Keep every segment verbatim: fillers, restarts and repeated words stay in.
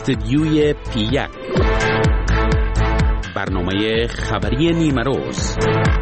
استدیوی پی یک، برنامه خبری نیمه روز.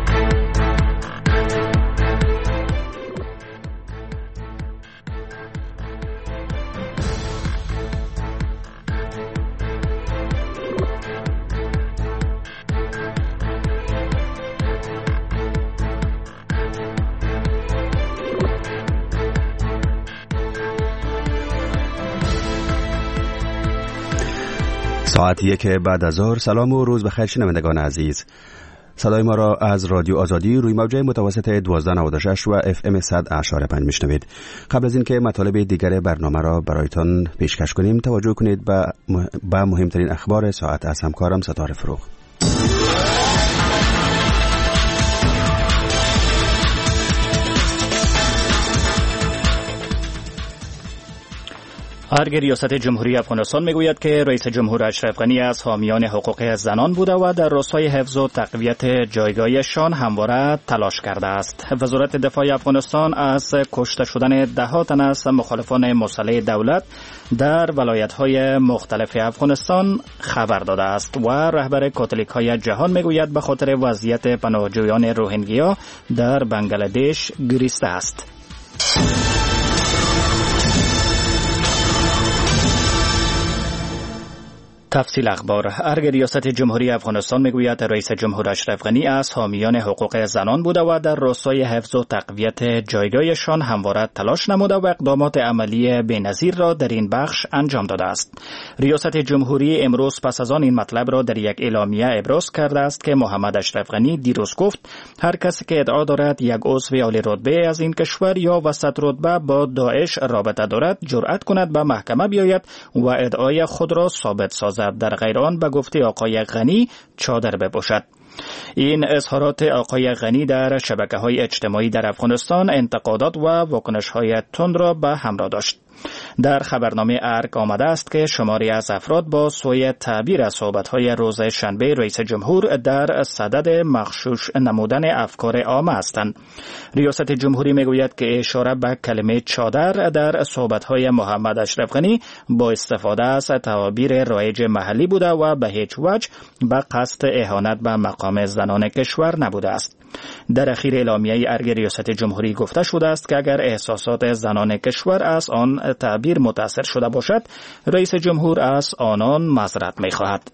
ساعت یک بعد از ظهر. سلام و روز بخیر شنوندگان عزیز. صدای ما را از رادیو آزادی روی موجه متوسط دوازده نود و شش و اف ام صد اعشار پنج میشنوید. قبل از اینکه مطالب دیگر برنامه را برایتان پیشکش کنیم، توجه کنید به با مهمترین اخبار ساعت از همکارم ستاره فروغ. ارگ ریاست جمهوری افغانستان میگوید که رئیس جمهور اشرف غنی از حامیان حقوق زنان بوده و در راستای حفظ و تقویت جایگاهشان همواره تلاش کرده است. وزارت دفاع افغانستان از کشته شدن ده ها تن از مخالفان مسلح دولت در ولایت‌های مختلف افغانستان خبر داده است و رهبر کاتولیک‌های جهان میگوید به خاطر وضعیت پناهجویان روهینگیا در بنگلادش گریسته است. تفصیل اخبار. ارگ ریاست جمهوری افغانستان میگوید رئیس جمهور اشرف غنی از حامیان حقوق زنان بوده و در راستای حفظ و تقویت جایگاهشان همواره تلاش نموده و اقدامات عملی بی‌نظیر را در این بخش انجام داده است. ریاست جمهوری امروز پس از آن این مطلب را در یک اعلامیه ابراز کرده است که محمد اشرف غنی دیروز گفت هر کسی که ادعا دارد یک عضو عالی رتبه از این کشور یا وسط رتبه با داعش رابطه دارد جرأت کند به محکمه بیاید و ادعای خود را ثابت سازد. در غیر آن به گفته آقای غنی چادر بپوشد. این اظهارات آقای غنی در شبکه‌های اجتماعی در افغانستان انتقادات و واکنش‌های تند را به همراه داشت. در خبرنامه ارگ آمده است که شماری از افراد با سوی تعبیر از صحبت‌های روز شنبه رئیس جمهور در صدد مغشوش نمودن افکار عامه هستند. ریاست جمهوری میگوید که اشاره به کلمه چادر در صحبت‌های محمد اشرف غنی با استفاده از تعابیر رایج محلی بوده و به هیچ وجه به قصد اهانت به مقام زنان کشور نبوده است. در اخیر اعلامیه ارگ ریاست جمهوری گفته شده است که اگر احساسات زنان کشور از آن تعبیر متاثر شده باشد، رئیس جمهور از آنان معذرت می‌خواهد.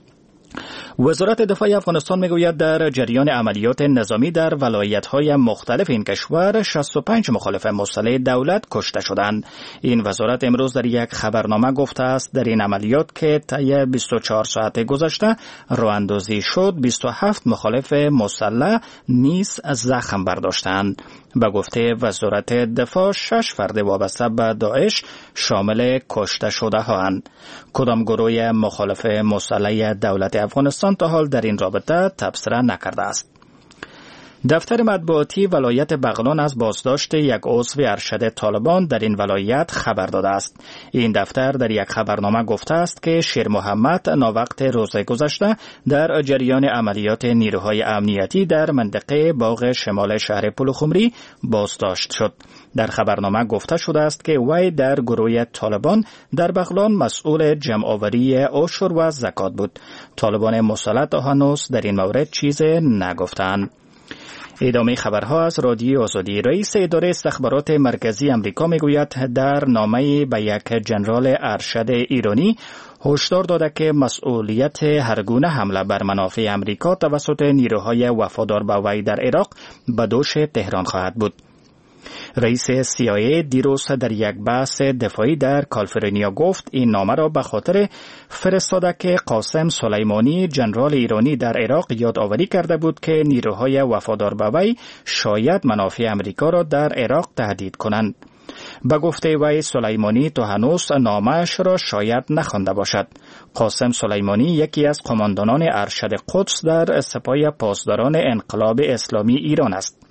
وزارت دفاع افغانستان میگوید در جریان عملیات نظامی در ولایت‌های مختلف این کشور شصت و پنج مخالف مسلح دولت کشته شدند. این وزارت امروز در یک خبرنامه گفته است در این عملیات که طی بیست و چهار ساعت گذشته راه‌اندازی شد، بیست و هفت مخالف مسلح نیز زخم برداشتند. به گفته وزارت دفاع شش فرد وابسته به داعش شامل کشته شده هاند. کدام گروه مخالف مسلح دولت افغانستان تا حال در این رابطه تبصره نکرده است. دفتر مطبوعاتی ولایت بغلان از بازداشت یک عضو ارشد طالبان در این ولایت خبر داده است. این دفتر در یک خبرنامه گفته است که شیر محمد ناوقت روز گذشته در جریان عملیات نیروهای امنیتی در منطقه باغ شمال شهر پلخمری بازداشت شد. در خبرنامه گفته شده است که وی در گروه طالبان در بغلان مسئول جمع‌آوری عشر و زکات بود. طالبان مسلح تا هنوز در این مورد چیز نگفتند. ادامه خبرها از رادیو آزادی. رئیس اداره استخبارات مرکزی امریکا میگوید در نامه‌ای به یک ژنرال ارشد ایرانی هشدار داده که مسئولیت هرگونه حمله بر منافع امریکا توسط نیروهای وفادار به وی در عراق به دوش تهران خواهد بود. رئیس سی آی ای دیروز در یک بحث دفاعی در کالیفرنیا گفت این نامه را به خاطر فرستاده که قاسم سلیمانی ژنرال ایرانی در عراق یادآوری کرده بود که نیروهای وفادار به وی شاید منافع امریکا را در عراق تهدید کنند. به گفته وی سلیمانی تا هنوز نامه‌اش را شاید نخوانده باشد. قاسم سلیمانی یکی از قماندانان ارشد قدس در سپاه پاسداران انقلاب اسلامی ایران است.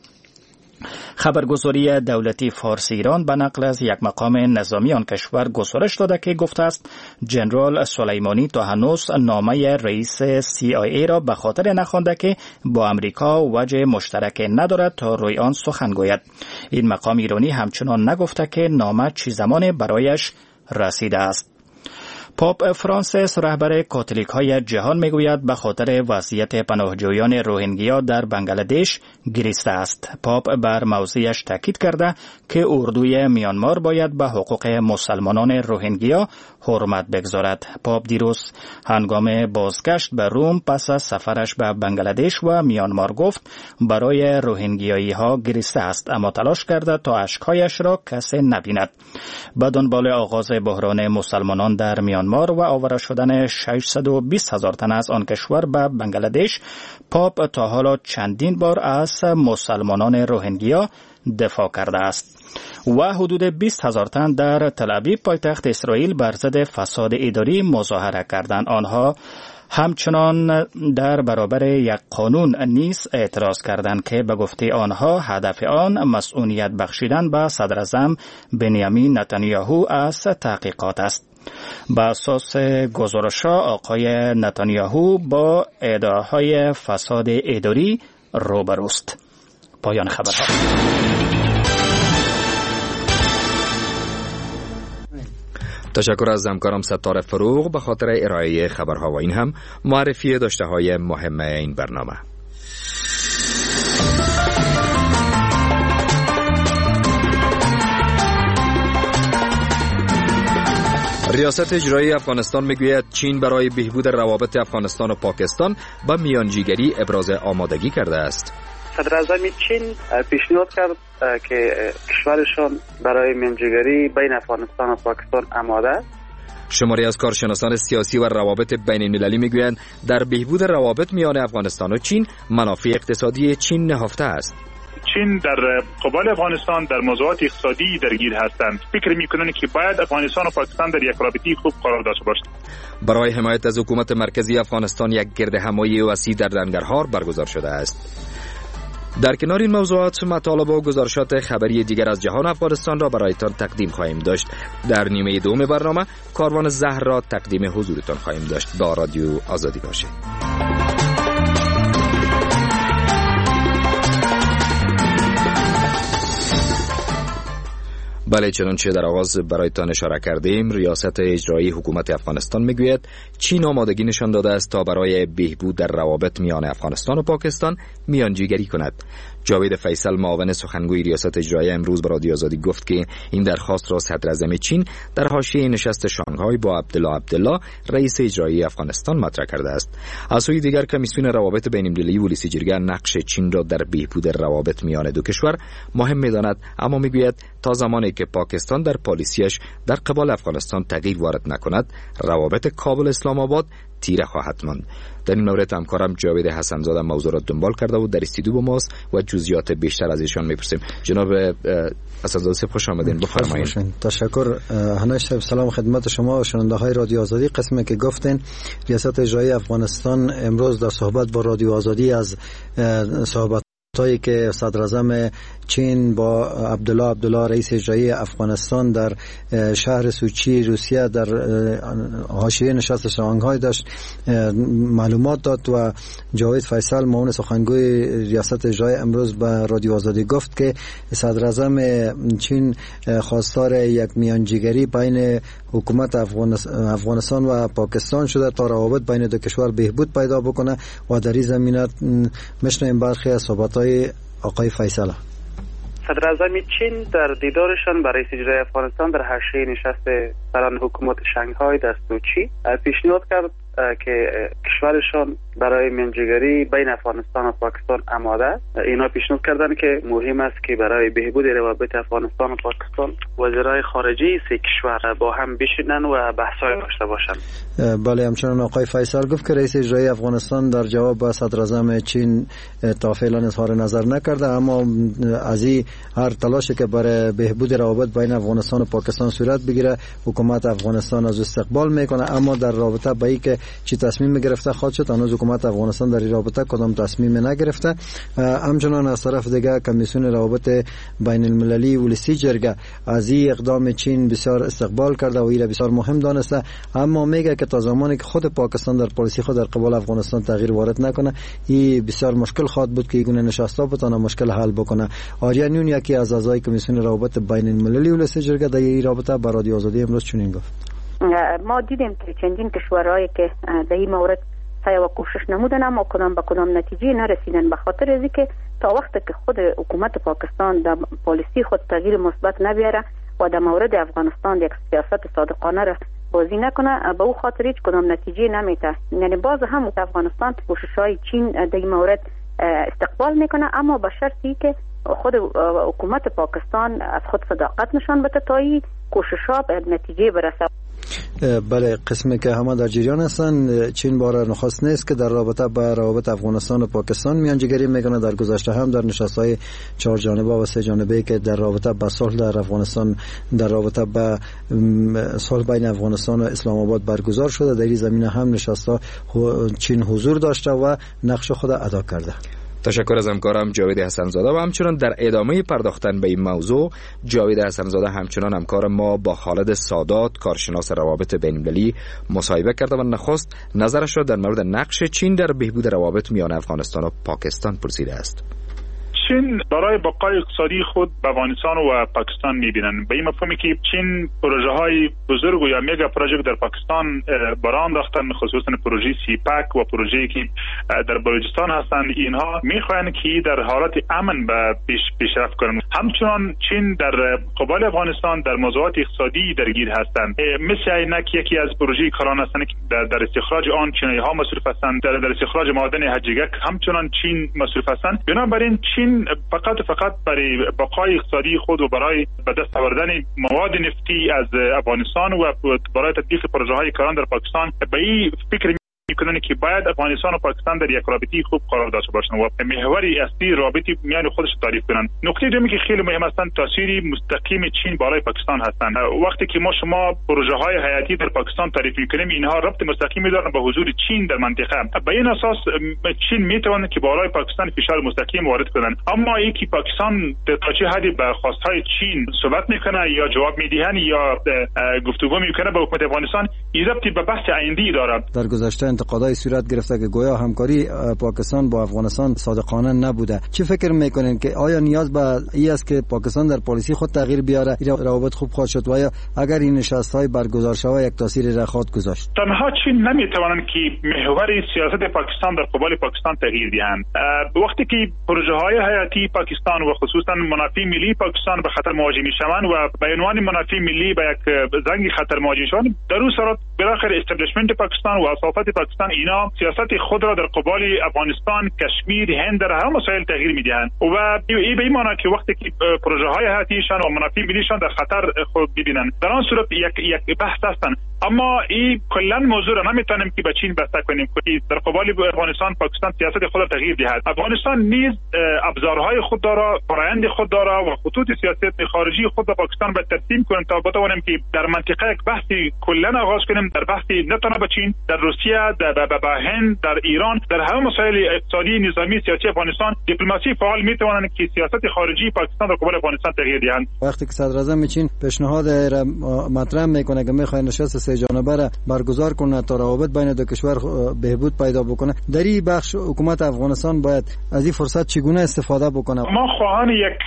خبرگزاری دولتی فارسی ایران به نقل از یک مقام نظامی آن کشور گزارش داده که گفته است ژنرال سلیمانی تا هنوز نامه رئیس سی آی ای را به خاطر نخوانده که با امریکا وجه مشترک ندارد تا روی آن سخن گوید. این مقام ایرانی همچنان نگفته که نامه چه زمان برایش رسیده است. پاپ فرانسیس رهبر کاتولیک های جهان میگوید به خاطر وضعیت پناهجویان روهینگیا در بنگلادش گریسته است. پاپ بر موضوعش تاکید کرده که اردوی میانمار باید به حقوق مسلمانان روهینگیا حرمت بگذارد. پاپ دیروز هنگام بازگشت به روم پس از سفرش به بنگلادش و میانمار گفت برای روهینگیایی ها گریسته است، اما تلاش کرده تا اشکهایش را کسی نبیند. به دنبال آغاز بحران مسلمانان در میانمار و آواره شدن ششصد و بیست هزار تن از آن کشور به بنگلادش، پاپ تا حالا چندین بار از مسلمانان روهینگیا دفاع کرده است. و حدود بیست هزار تن در تل ابیب پایتخت اسرائیل بر ضد فساد اداری مظاهره کردند. آنها همچنان در برابر یک قانون نیز اعتراض کردند که به گفته آنها هدف آن مسئولیت بخشیدن به صدر اعظم بنیامین نتانیاهو از تحقیقات است. بر اساس گزارش‌ها آقای نتانیاهو با ادعاهای فساد اداری روبروست. پایان خبرها. تشکر از همکارم ستاره فروغ به خاطر ارائه خبرها و این هم معرفی داشته های مهم این برنامه. ریاست اجرایی افغانستان میگوید چین برای بهبود روابط افغانستان و پاکستان به میانجیگری ابراز آمادگی کرده است. صدر اعظم چین پیشنهاد کرد که کشورشان برای میانجیگری بین افغانستان و پاکستان آماده است. شماری از کارشناسان سیاسی و روابط بین المللی میگویند در بهبود روابط میان افغانستان و چین منافع اقتصادی چین نهفته است. چین در قبال افغانستان در موضوعات اقتصادی درگیر هستند. فکر میکنند که باید افغانستان و پاکستان در یک رابطه خوب قرار داشته باشند. برای حمایت از حکومت مرکزی افغانستان یک گردهمایی وسیع در ننگرهار برگزار شده است. در کنار این موضوعات مطالب و گزارشات خبری دیگر از جهان افغانستان را برایتان تقدیم خواهیم داشت. در نیمه دوم برنامه کاروان زهر را تقدیم حضورتان خواهیم داشت. با رادیو آزادی باشید. بله، چنانچه در آغاز برایتان اشاره کردیم، ریاست اجرایی حکومت افغانستان میگوید چین آمادگی نشان داده است تا برای بهبود در روابط میان افغانستان و پاکستان میانجیگری کند. جاوید فیصل معاون سخنگوی ریاست اجرایی امروز به رادیو آزادی گفت که این درخواست را صدر اعظم چین در حاشیه نشست شانگهای با عبدالله عبدالله رئیس اجرایی افغانستان مطرح کرده است. از سوی دیگر کمیسیون روابط بین المللی ولسی جرگه نقش چین را در بهبود روابط میان دو کشور مهم می‌داند، اما میگوید تا زمانی که پاکستان در پالیسیش در قبال افغانستان تغییر وارد نکند، روابط کابل اسلام آباد تیره خواهد ماند. در این مورد همکارم جاوید حسن‌زاده موضوع را دنبال کرده و در استودیو با ماست و جزئیات بیشتر از ایشان میپرسیم. جناب حسن‌زاده صاحب خوش آمدین، بفرمایید. تشکر. هنوش صاحب سلام خدمت شما و شنونده های رادیو آزادی. قسمی که گفتین ریاست اجرایی افغانستان امروز در صحبت با رادیو آزادی از صحبت تایی که صدر اعظم چین با عبدالله عبدالله رئیس اجرایی افغانستان در شهر سوچی روسیه در حاشیه نشست شانگهای داشت معلومات داد و جاوید فیصل معاون سخنگوی ریاست اجرایی امروز به رادیو آزادی گفت که صدر اعظم چین خواستار یک میانجیگری بین حکومت افغانستان و پاکستان شده تا روابط بین دو کشور بهبود پیدا بکنه و در این زمینه میشنویم برخی از صحبت‌های آقای فیصل. صدر اعظم چین در دیدارشان با رئیس اجرایی افغانستان در حاشیه نشست سران حکومت شانگهای در سوچی پیشنهاد کرد که کشورشان برای میانجیگری بین افغانستان و پاکستان آماده است. اینا پیشنهاد کردن که مهم است که برای بهبود روابط افغانستان و پاکستان وزرای خارجه سه کشور با هم بشینن و بحث‌های داشته باشند. بله، همچنان آقای فیصل گفت که رئیس اجرایی افغانستان در جواب به صدر اعظم چین تا فعلا اظهار نظر نکرده، اما از این هر تلاشی که برای بهبود روابط بین افغانستان و پاکستان صورت بگیره حکومت افغانستان از استقبال میکنه. اما در رابطه با این که چی تصمیم گرفته خواهد شد، هنوز حکومت افغانستان در این رابطه کدام تصمیم نگرفته. همچنان از طرف دیگه کمیسیون روابط بین المللی ولسی جرگه از این اقدام چین بسیار استقبال کرده و این بسیار مهم دانسته، اما میگه که تا زمانی که خود پاکستان در پالیسی خود در قبال افغانستان تغییر وارد نکنه این بسیار مشکل خواهد بود که این نشسته بتونه مشکل حل بکنه. آریا نیون یکی از اعضای کمیسیون روابط بین المللی ولسی جرگه در این رابطه با رادیو آزادی امروز چنین گفت. ما دیدیم که چندین کشورهایی که در این مورد سعی و کوشش نمودن اما کدام به کدام نتیجه نرسیدن، به خاطر از اینکه تا وقتی که خود حکومت پاکستان در پالیسی خود تغییر مثبت نبیاره و در مورد افغانستان یک سیاست صادقانه را بازی نکنه، به او خاطر هیچ کدام نتیجه نمیده. یعنی باز هم افغانستان کوشش‌های چین در این مورد استقبال میکنه، اما به شرطی که خود حکومت پاکستان از خود صداقت نشان بده تا این کوشش‌ها به نتیجه برسه. بله، قسمی که همه در جریان هستن، چین بار نخست نیست که در رابطه با روابط افغانستان و پاکستان میانجیگری میکنه. در گذشته هم در نشست‌های چهار جانبه و سه جانبه که در رابطه با صلح در افغانستان، در رابطه با صلح بین افغانستان و اسلام آباد برگزار شده، در این زمینه هم نشست‌ها چین حضور داشته و نقش خود ادا کرده. تشکر از همکارم جاوید حسنزاده. و همچنان در ادامه پرداختن به این موضوع، جاوید حسنزاده همچنان همکار ما با خالد سادات، کارشناس روابط بین‌المللی، مصاحبه کرده و نخست نظرش را در مورد نقش چین در بهبود روابط میان افغانستان و پاکستان پرسیده است. چین برای بقای اقتصادی خود به افغانستان و پاکستان میبینن، به این مفهومی که چین پروژه های بزرگ و یا میگا پروژه در پاکستان برای انداختن، خصوصا پروژه سیپک و پروژه‌ای که در بلوچستان هستند، اینها میخواهند که در حالت امن به پیش پیشرفت کنند. همچنان چین در قبال افغانستان در موضوعات اقتصادی درگیر هستند، مثل اینک یکی از پروژه کاران هستند که در, در استخراج آن چینی ها مصروف هستند، در, در استخراج معادن حجیگک همچنان چین مصروف هستند. بنابراین چین فقط فقط برای بقای اقتصادی خود و برای به دست آوردن مواد نفتی از افغانستان و برای تطبیق پروژه های کاران در پاکستان به این فکر میکنن که باید افغانستان و پاکستان در یک رابطه خوب قرار داشته باشند و محوری اصلی رابطه میان خودش تعریف کنند. نکته دومی که خیلی مهم است تاثیر مستقیم چین بالای پاکستان هستند. وقتی که ما شما پروژه های حیاتی در پاکستان تعریف میکنیم، اینها ربط مستقیمی دارند به حضور چین در منطقه. به این اساس چین میتواند که بالای پاکستان فشار مستقیم وارد کنند، اما اینکه پاکستان تا چه حدی به خواستهای چین صحبت میکنه یا جواب میدهند یا گفتگو میکنه با حکومت افغانستان، این ربطی به بحث آینده‌ای دارد. در گذشته انتقادای صورت گرفته که گویا همکاری پاکستان با افغانستان صادقانه نبوده. چه فکر میکنین که آیا نیاز به این است که پاکستان در پالیسی خود تغییر بیاره، روابط خوب خواهد شد، و یا اگر این نشست‌های برگزار شود یک تاثیری را خواهد گذاشت؟ تنها چین نمیتوانند که محور سیاست پاکستان در قبال پاکستان تغییر دهند. وقتی که پروژه های حیاتی پاکستان و خصوصا منافع ملی پاکستان به خطر مواجه میشوند و به عنوان منافع ملی به یک زنگ خطر مواجه شوند، در اون صورت بالاخره استبلیشمنت پاکستان و اساسات پاکستان اینا سیاست خود را در قبال افغانستان، کشمیر، هند در هر مسائل تغییر میدهند و این به این معنی که وقتی که پروژه های حیاتیشان و منافع ملیشان در خطر خود ببینند، در آن صورت یک یک بحث هستند. اما این کلا موضوع را نمیتونیم که به چین بسته کنیم که در قبال افغانستان پاکستان سیاست خود را تغییر دهد. افغانستان نیز ابزارهای خود داره، فرآیند خود داره و خطوط سیاست خارجی خود را پاکستان به ترتیب کنیم تا بتوانیم که در منطقه یک بحثی کلا آغاز کنیم، در بحثی نه تنها با چین، در روسیه، در با هند، در ایران، در همه مسائل اقتصادی، نظامی، سیاسی افغانستان دیپلماسی فعال میتوانند که سیاست خارجی پاکستان را قبال افغانستان تغییر دهند. وقتی که صدر اعظم چین پیشنهاد مطرح میکنه که میخواد نشست سه جانبه را برگزار کنه تا روابط بین دو کشور بهبود پیدا بکنه، در این بخش حکومت افغانستان باید از این فرصت چگونه استفاده بکنه؟ ما خواهان یک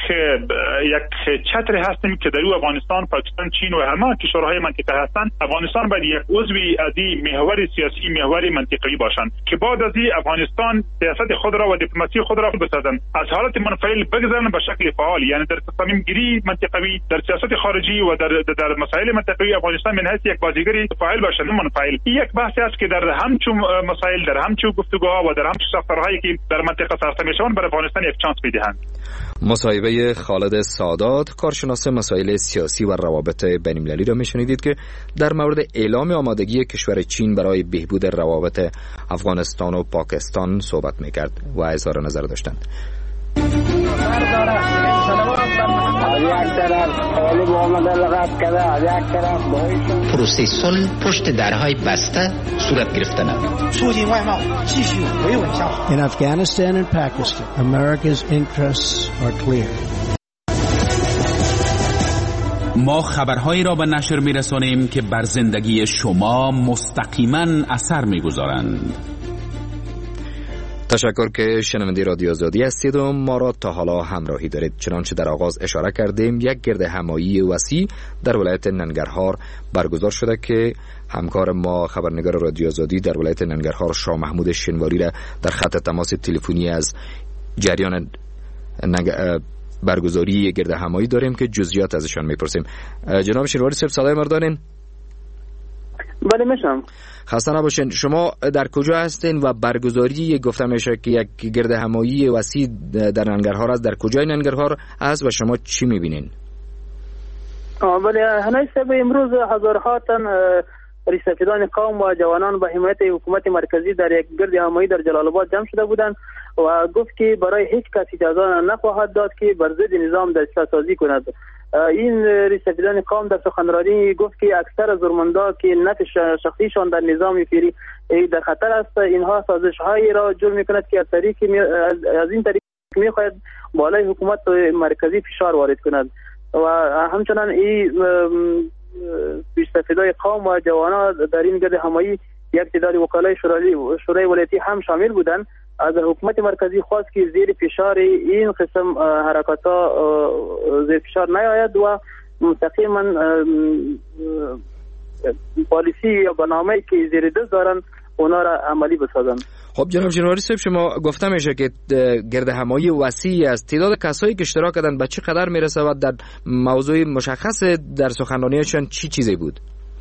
یک چتر هستیم که در افغانستان، پاکستان، چین و همه کشورهای منطقه هستند. افغانستان باید یک عضوی از این محور سیاسی، محور منطقه‌ای باشند که بعد از این افغانستان سیاست خود را و دیپلماسی خود را بسازند، از حالت منفعل بگذارند به شکل فعال، یعنی در تصمیم گیری منطقه‌ای، در سیاست خارجی و در در مسائل منطقه‌ای افغانستان من حیث یک بازیگری فعال باشند، نه منفعل. این یک بحثی است که در همچون مسائل، در همچون گفتگوها و در همچون ساختارهایی که در منطقه ساخته میشوند بر افغانستان یک چانس میدهند. مصاحبه خالد سادات، کارشناس مسائل سیاسی و روابط بین‌المللی را میشنیدید که در مورد اعلام آمادگی کشور چین برای بهبود روابط افغانستان و پاکستان صحبت میکرد و اظهار نظر داشتند. پروسه صلح پشت درهای بسته صورت گرفته است. In Afghanistan and Pakistan, America's interests are clear. ما خبرهایی را به نشر می‌رسانیم که بر زندگی شما مستقیما اثر می‌گذارند. تشکر که شنونده رادیو آزادی هستید و ما را تا حالا همراهی دارید. چنانچه در آغاز اشاره کردیم، یک گرد همایی وسیع در ولایت ننگرهار برگزار شده که همکار ما خبرنگار رادیو آزادی در ولایت ننگرهار شاه محمود شنواری را در خط تماس تلفنی از جریان نگ... برگزاری گرد همایی داریم که جزئیات ازشان میپرسیم. جناب شنواری صاحب صدای ما دارین؟ بله میشم. خسته نباشین. شما در کجا هستین و برگزاری گفته میشه که یک گرد همایی وسیع در ننگرهار است، در کجای ننگرهار است و شما چی میبینین؟ بله هنای صاحب، امروز هزارها تن ریسفیدان قوم و جوانان به حمایت حکومت مرکزی در یک گرد همایی در جلال آباد جمع شده بودند و گفت که برای هیچ کس اجازه نخواهد داد که بر ضد نظام دستگاه سازی کند. این ریسفیدان قوم در سخنرانی گفت که اکثر زورمندا که نفع شخصیشان در نظام فعلی در خطر است، اینها سازش‌هایی را جور می‌کند که از طریق از این طریق می‌خواهد بالای حکومت مرکزی فشار وارد کند و همچنان این پیش‌سفیدای قوم و جوانان در این گرد همایی یک تعداد وکلای شورای ولایتی هم شامل بودند. از حکومت مرکزی خواست که زیر فشار این قسم حرکات‌ها زیر فشار نیاید و مستقیما پالیسی یا برنامه‌ای که زیر دست دارن اونا را عملی بسازن. خب جناب جنواری صاحب، شما گفته میشه که گرد همایی وسیعی است. تعداد کسایی که اشتراک کردن به چه قدر میرسه و در موضوع مشخص در سخنرانیشان چی چیزی بود؟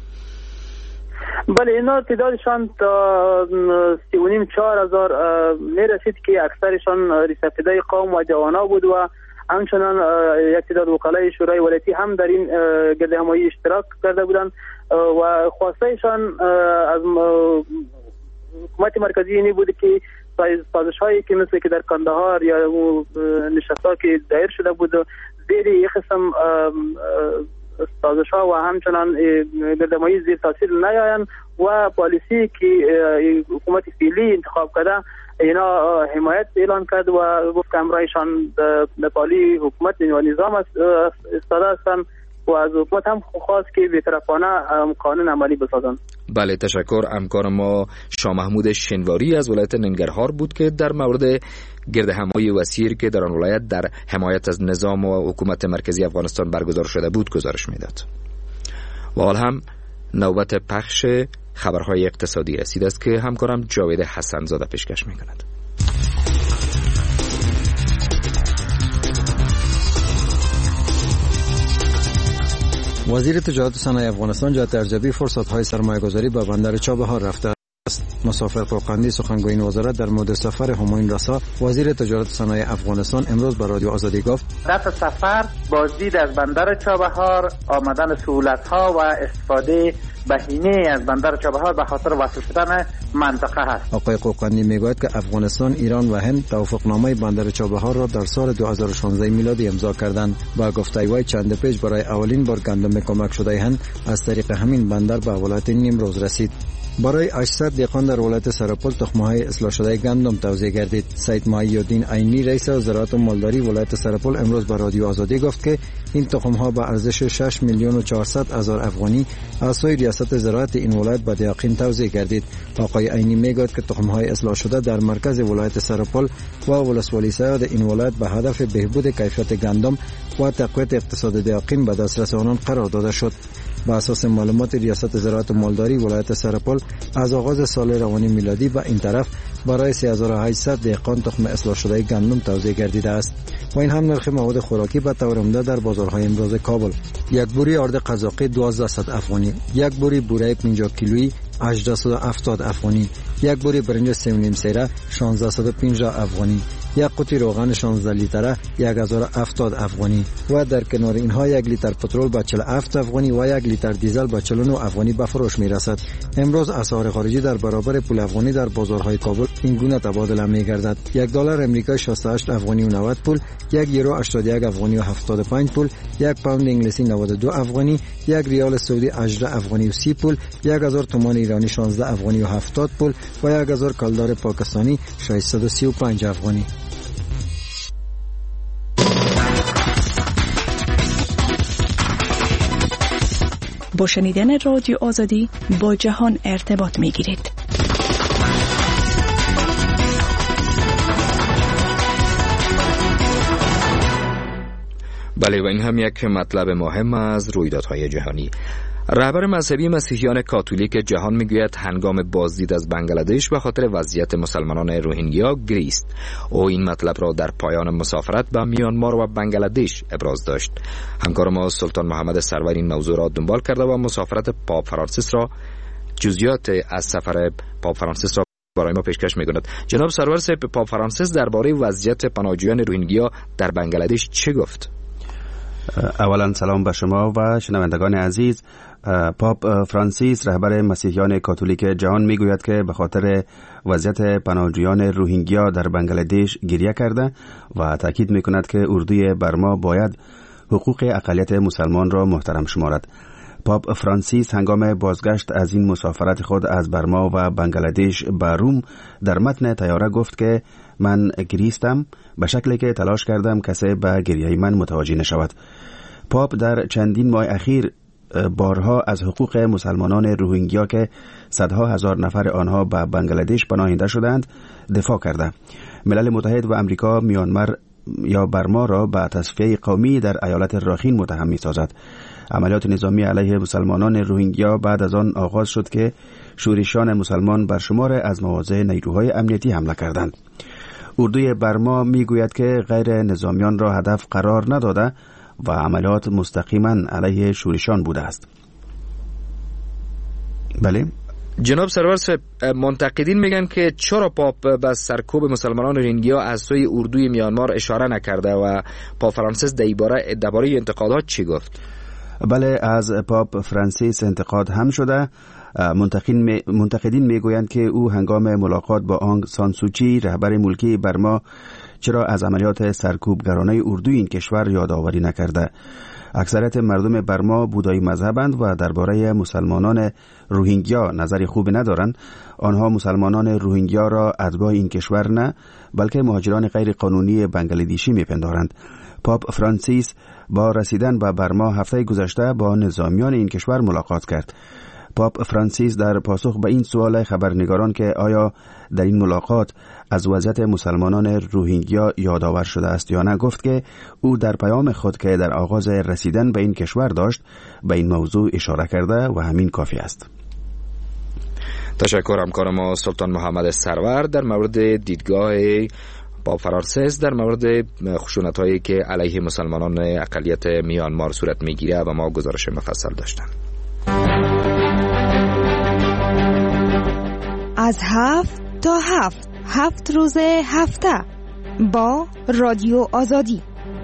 بله اینا تعدادشان تا سی و نیم چهار هزار میرسید که اکثرشان ریسفیدای قوم و جوانا بود و همچنان یک تعداد وکلای شورای ولایتی هم در این گرد همایی اشتراک کرده بودند و خواستهشان از حکومت مرکزی اینی بود که سازش‌هایی که مثل که در کندهار یا نشست‌ها که دایر شده بود زیر یک قسم سازش‌ها و همچنان گردمایی زیر تاثیر نیایند و پالیسی که حکومت فعلی انتخاب کرده اینا حمایت اعلان کرد و گفت که همراهشان در پالی حکومت و نظام استاده هستند و از حکومت هم خواست که بی‌طرفانه قانون عملی بسازند. بله تشکر. همکار ما شاه محمود شنواری از ولایت ننگرهار بود که در مورد گرد همایی وسیعی که در آن ولایت در حمایت از نظام و حکومت مرکزی افغانستان برگزار شده بود گزارش میداد. و حال هم نوبت پخش خبرهای اقتصادی رسیده است که همکارم جاوید حسن زاده پیشکش میکند. وزیر تجارت و صنایع افغانستان جهت ارزیابی فرصت‌های سرمایه‌گذاری به بندر چابهار رفته است. مسافر پرقندی سخنگوی این وزارت در مورد سفر همایون رسا وزیر تجارت و صنایع افغانستان امروز به رادیو آزادی گفت هدف سفر بازدید از بندر چابهار، آمدن سهولت‌ها و استفاده بهینه از بندر چابهار به خاطر وصل شدن منطقه است. آقای قوقندی میگوید که افغانستان، ایران و هند توافقنامه بندر چابهار را در سال دو هزار و شانزده میلادی امضا کردند و گفته وی چند پیش برای اولین بار گندم کمک شده هند از طریق همین بندر به ولایت نیمروز رسید. برای هشتصد دهقان در ولایت سرپل تخم‌های اصلاح شده گندم توزیع گردید. سید معی‌الدین عینی رئیس زراعت و مالداری ولایت سرپل امروز به رادیو آزادی گفت که این تخم‌ها به ارزش شش میلیون و چهارصد هزار افغانی از سوی ریاست زراعت این ولایت به دهقان توزیع گردید. آقای عینی میگوید که تخم‌های اصلاح شده در مرکز ولایت سرپل و ولسوالی سیاد این ولایت به هدف بهبود کیفیت گندم و تقویت اقتصاد دهقان به دسترس آنان قرار داده شد. با اساس معلومات ریاست زراعت و مالداری ولایت سرپل از آغاز سال روانی میلادی به این طرف برای سه هزار و هشتصد دهقان تخم اصلاح شده گندم توزیع گردیده است و این هم نرخ مواد خوراکی به طور عمده در بازارهای امروز کابل. یک بوری آرد قزاقی دوازده افغانی، یک بوری بوره پنجاه کیلویی هجده و هفتاد افغانی، یک بوری برنج سه و نیم سیره شانزده و پنجاه افغانی، یک قوطی روغن شانزده لیتره یک هزار و هفتاد افغانی و در کنار اینها یک لیتر پترول به چهل و هفت افغانی و یک لیتر دیزل به چهل و نه افغانی به فروش میرسد. امروز اسعار خارجی در برابر پول افغانی در بازارهای کابل این گونه تبادله میگردد. یک دلار امریکایی شصت و هشت افغانی و نود پول، یک یورو هشتاد و یک افغانی و هفتاد و پنج پول، یک پوند انگلیسی نود و دو افغانی، یک ریال سعودی هجده افغانی و سی پول، یک هزار تومان ایرانی شانزده افغانی و هفتاد پول و یک هزار کالدار پاکستانی ششصد و سی و پنج افغانی. با شنیدن رادیو آزادی با جهان ارتباط می گیرید. بله و این هم یک مطلب مهم از رویدادهای جهانی. رهبر مذهبی مسیحیان کاتولیک جهان میگوید هنگام بازدید از بنگلادش به خاطر وضعیت مسلمانان روهینگیا گریست. او این مطلب را در پایان مسافرت به میانمار و بنگلادش ابراز داشت. همکار ما سلطان محمد سرور این موضوع را دنبال کرده و مسافرت پاپ فرانسیس را جزئیات از سفر پاپ فرانسیس را برای ما پیشکش می‌کند. جناب سرور صاحب، پاپ فرانسیس درباره وضعیت پناهجویان روهینگیا در بنگلادش چه گفت؟ اولا سلام به شما و شنوندگان عزیز. پاپ فرانسیس رهبر مسیحیان کاتولیک جهان میگوید که به خاطر وضعیت پناهجویان روهینگیا در بنگلادش گریه کرده و تاکید میکند که اردوی برما باید حقوق اقلیت مسلمان را محترم شمارد. پاپ فرانسیس هنگام بازگشت از این مسافرت خود از برما و بنگلادش به روم در متن طیاره گفت که من گریستم به شکلی که تلاش کردم کسی به گریه من متوجه نشود. پاپ در چندین ماه اخیر بارها از حقوق مسلمانان روهینگیا که صدها هزار نفر آنها به بنگلادش پناهنده شدند دفاع کرده. ملل متحد و امریکا میانمار یا برما را به تصفیه قومی در ایالت راخین متهم می‌سازد. عملیات نظامی علیه مسلمانان روهینگیا بعد از آن آغاز شد که شورشیان مسلمان بر شمار از مواضع نیروهای امنیتی حمله کردند. اردوی برما میگوید که غیر نظامیان را هدف قرار نداده و عملیات مستقیما علیه شورشیان بوده است. بله جناب سرور صاحب، منتقدین میگن که چرا پاپ به سرکوب مسلمانان روهینگیا از سوی اردوی میانمار اشاره نکرده و پاپ فرانسیس درباره درباره انتقادات چی گفت؟ بله، از پاپ فرانسیس انتقاد هم شده. منتقدین میگویند که او هنگام ملاقات با آنگ سان سوچی رهبر ملکی برما چرا از عملیات سرکوبگرانه اردوی این کشور یادآوری نکرده. اکثریت مردم برما بودایی مذهبند و درباره مسلمانان روهینگیا نظری خوبی ندارند. آنها مسلمانان روهینگیا را اتباع این کشور نه بلکه مهاجران غیر قانونی بنگلادشی میپندارند. پاپ فرانسیس با رسیدن به برما هفته گذشته با نظامیان این کشور ملاقات کرد. پاپ فرانسیس در پاسخ به این سوال خبرنگاران که آیا در این ملاقات از وضعیت مسلمانان روهینگیا یادآور شده است یا نه گفت که او در پیام خود که در آغاز رسیدن به این کشور داشت به این موضوع اشاره کرده و همین کافی است. تشکر همکار ما سلطان محمد سرور در مورد دیدگاه پاپ فرانسیس در مورد خشونت‌هایی که علیه مسلمانان اقلیت میانمار صورت می‌گیره و ما گزارش مفصل داشتن. از هفت تا هفت هفت روز هفته با رادیو آزادی.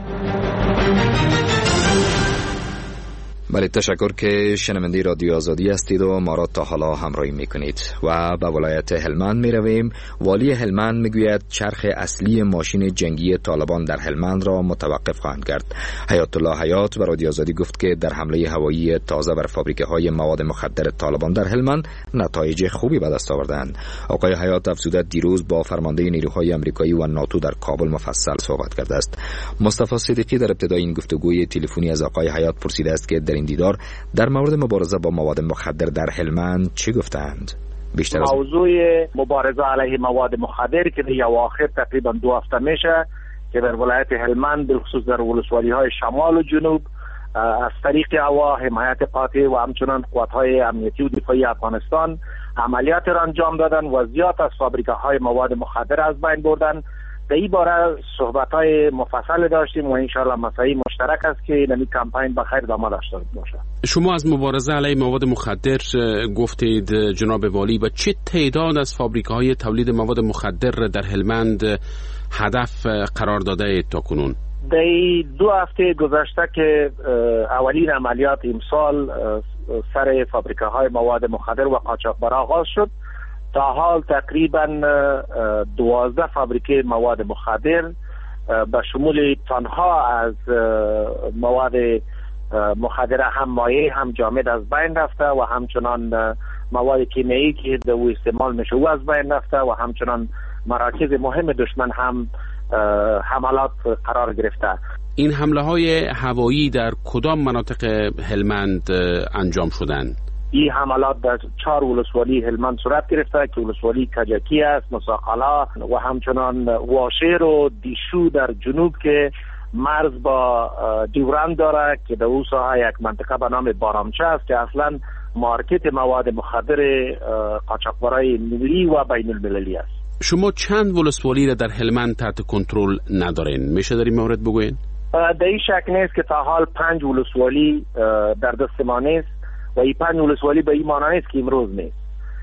بله، تشکر که شنونده رادیو آزادی هستید و ما را تا حالا همراهی میکنید و به ولایت هلمند می رویم. والی هلمند میگوید چرخ اصلی ماشین جنگی طالبان در هلمند را متوقف خواهند کرد. حیات الله حیات به رادیو آزادی گفت که در حمله هوایی تازه بر فابریکه های مواد مخدر طالبان در هلمند نتایج خوبی به دست آوردند. آقای حیات افزوده دیروز با فرمانده نیروهای آمریکایی و ناتو در کابل مفصل صحبت کرده است. مصطفی صدیقی در ابتدای این گفتگوی تلفنی از آقای حیات پرسیده است که در این دیدار در مورد مبارزه با مواد مخدر در هلمند چی گفتند؟ بیشتر از موضوع مبارزه علیه مواد مخدر که در اواخر تقریبا دو هفته میشه که در ولایت هلمند بالخصوص در ولسوالی های شمال و جنوب از طریق هوا حمایت قاطع و همچنان قوات‌های امنیتی و دفاعی افغانستان عملیات را انجام دادن و زیاد از فابریکه های مواد مخدر از بین بردن. در این باره صحبت‌های مفصل داشتیم و انشاءالله مساعی مشترک است که این کمپین بخیر ادامه داشته باشه. شما از مبارزه علیه مواد مخدر گفتید جناب والی، و چه تعداد از فابریکه‌های تولید مواد مخدر در هلمند هدف قرار داده اید تا کنون؟ در دو هفته گذشته که اولین عملیات امسال سر فابریکه‌های مواد مخدر و قاچاقبر آغاز شد، تا حال تقریبا دوازده فابریکه مواد مخدر به شمول تنها از مواد مخدر هم مایع هم جامد از بین رفته و همچنان مواد کیمیایی که در استعمال میشه و از بین رفته و همچنان مراکز مهم دشمن هم حملات قرار گرفته. این حمله های هوایی در کدام مناطق هلمند انجام شدند؟ این حملات در چهار ولسوالی هلمند صورت گرفته که ولسوالی کجکی است، مساقلا و همچنان واشیر و دیشو در جنوب که مرز با دیورند داره که در اون ساحه یک منطقه به نام بارامچه است که اصلا مارکت مواد مخدر قاچاقبرای ملی و بین المللی است. شما چند ولسوالی را در هلمند تحت کنترل ندارین؟ میشه در این مورد بگوین؟ در این شک نیست که تا حال پنج ولسوالی در دست ما نیست و این پنج ولسوالی به این معنی نیست که امروز نیست.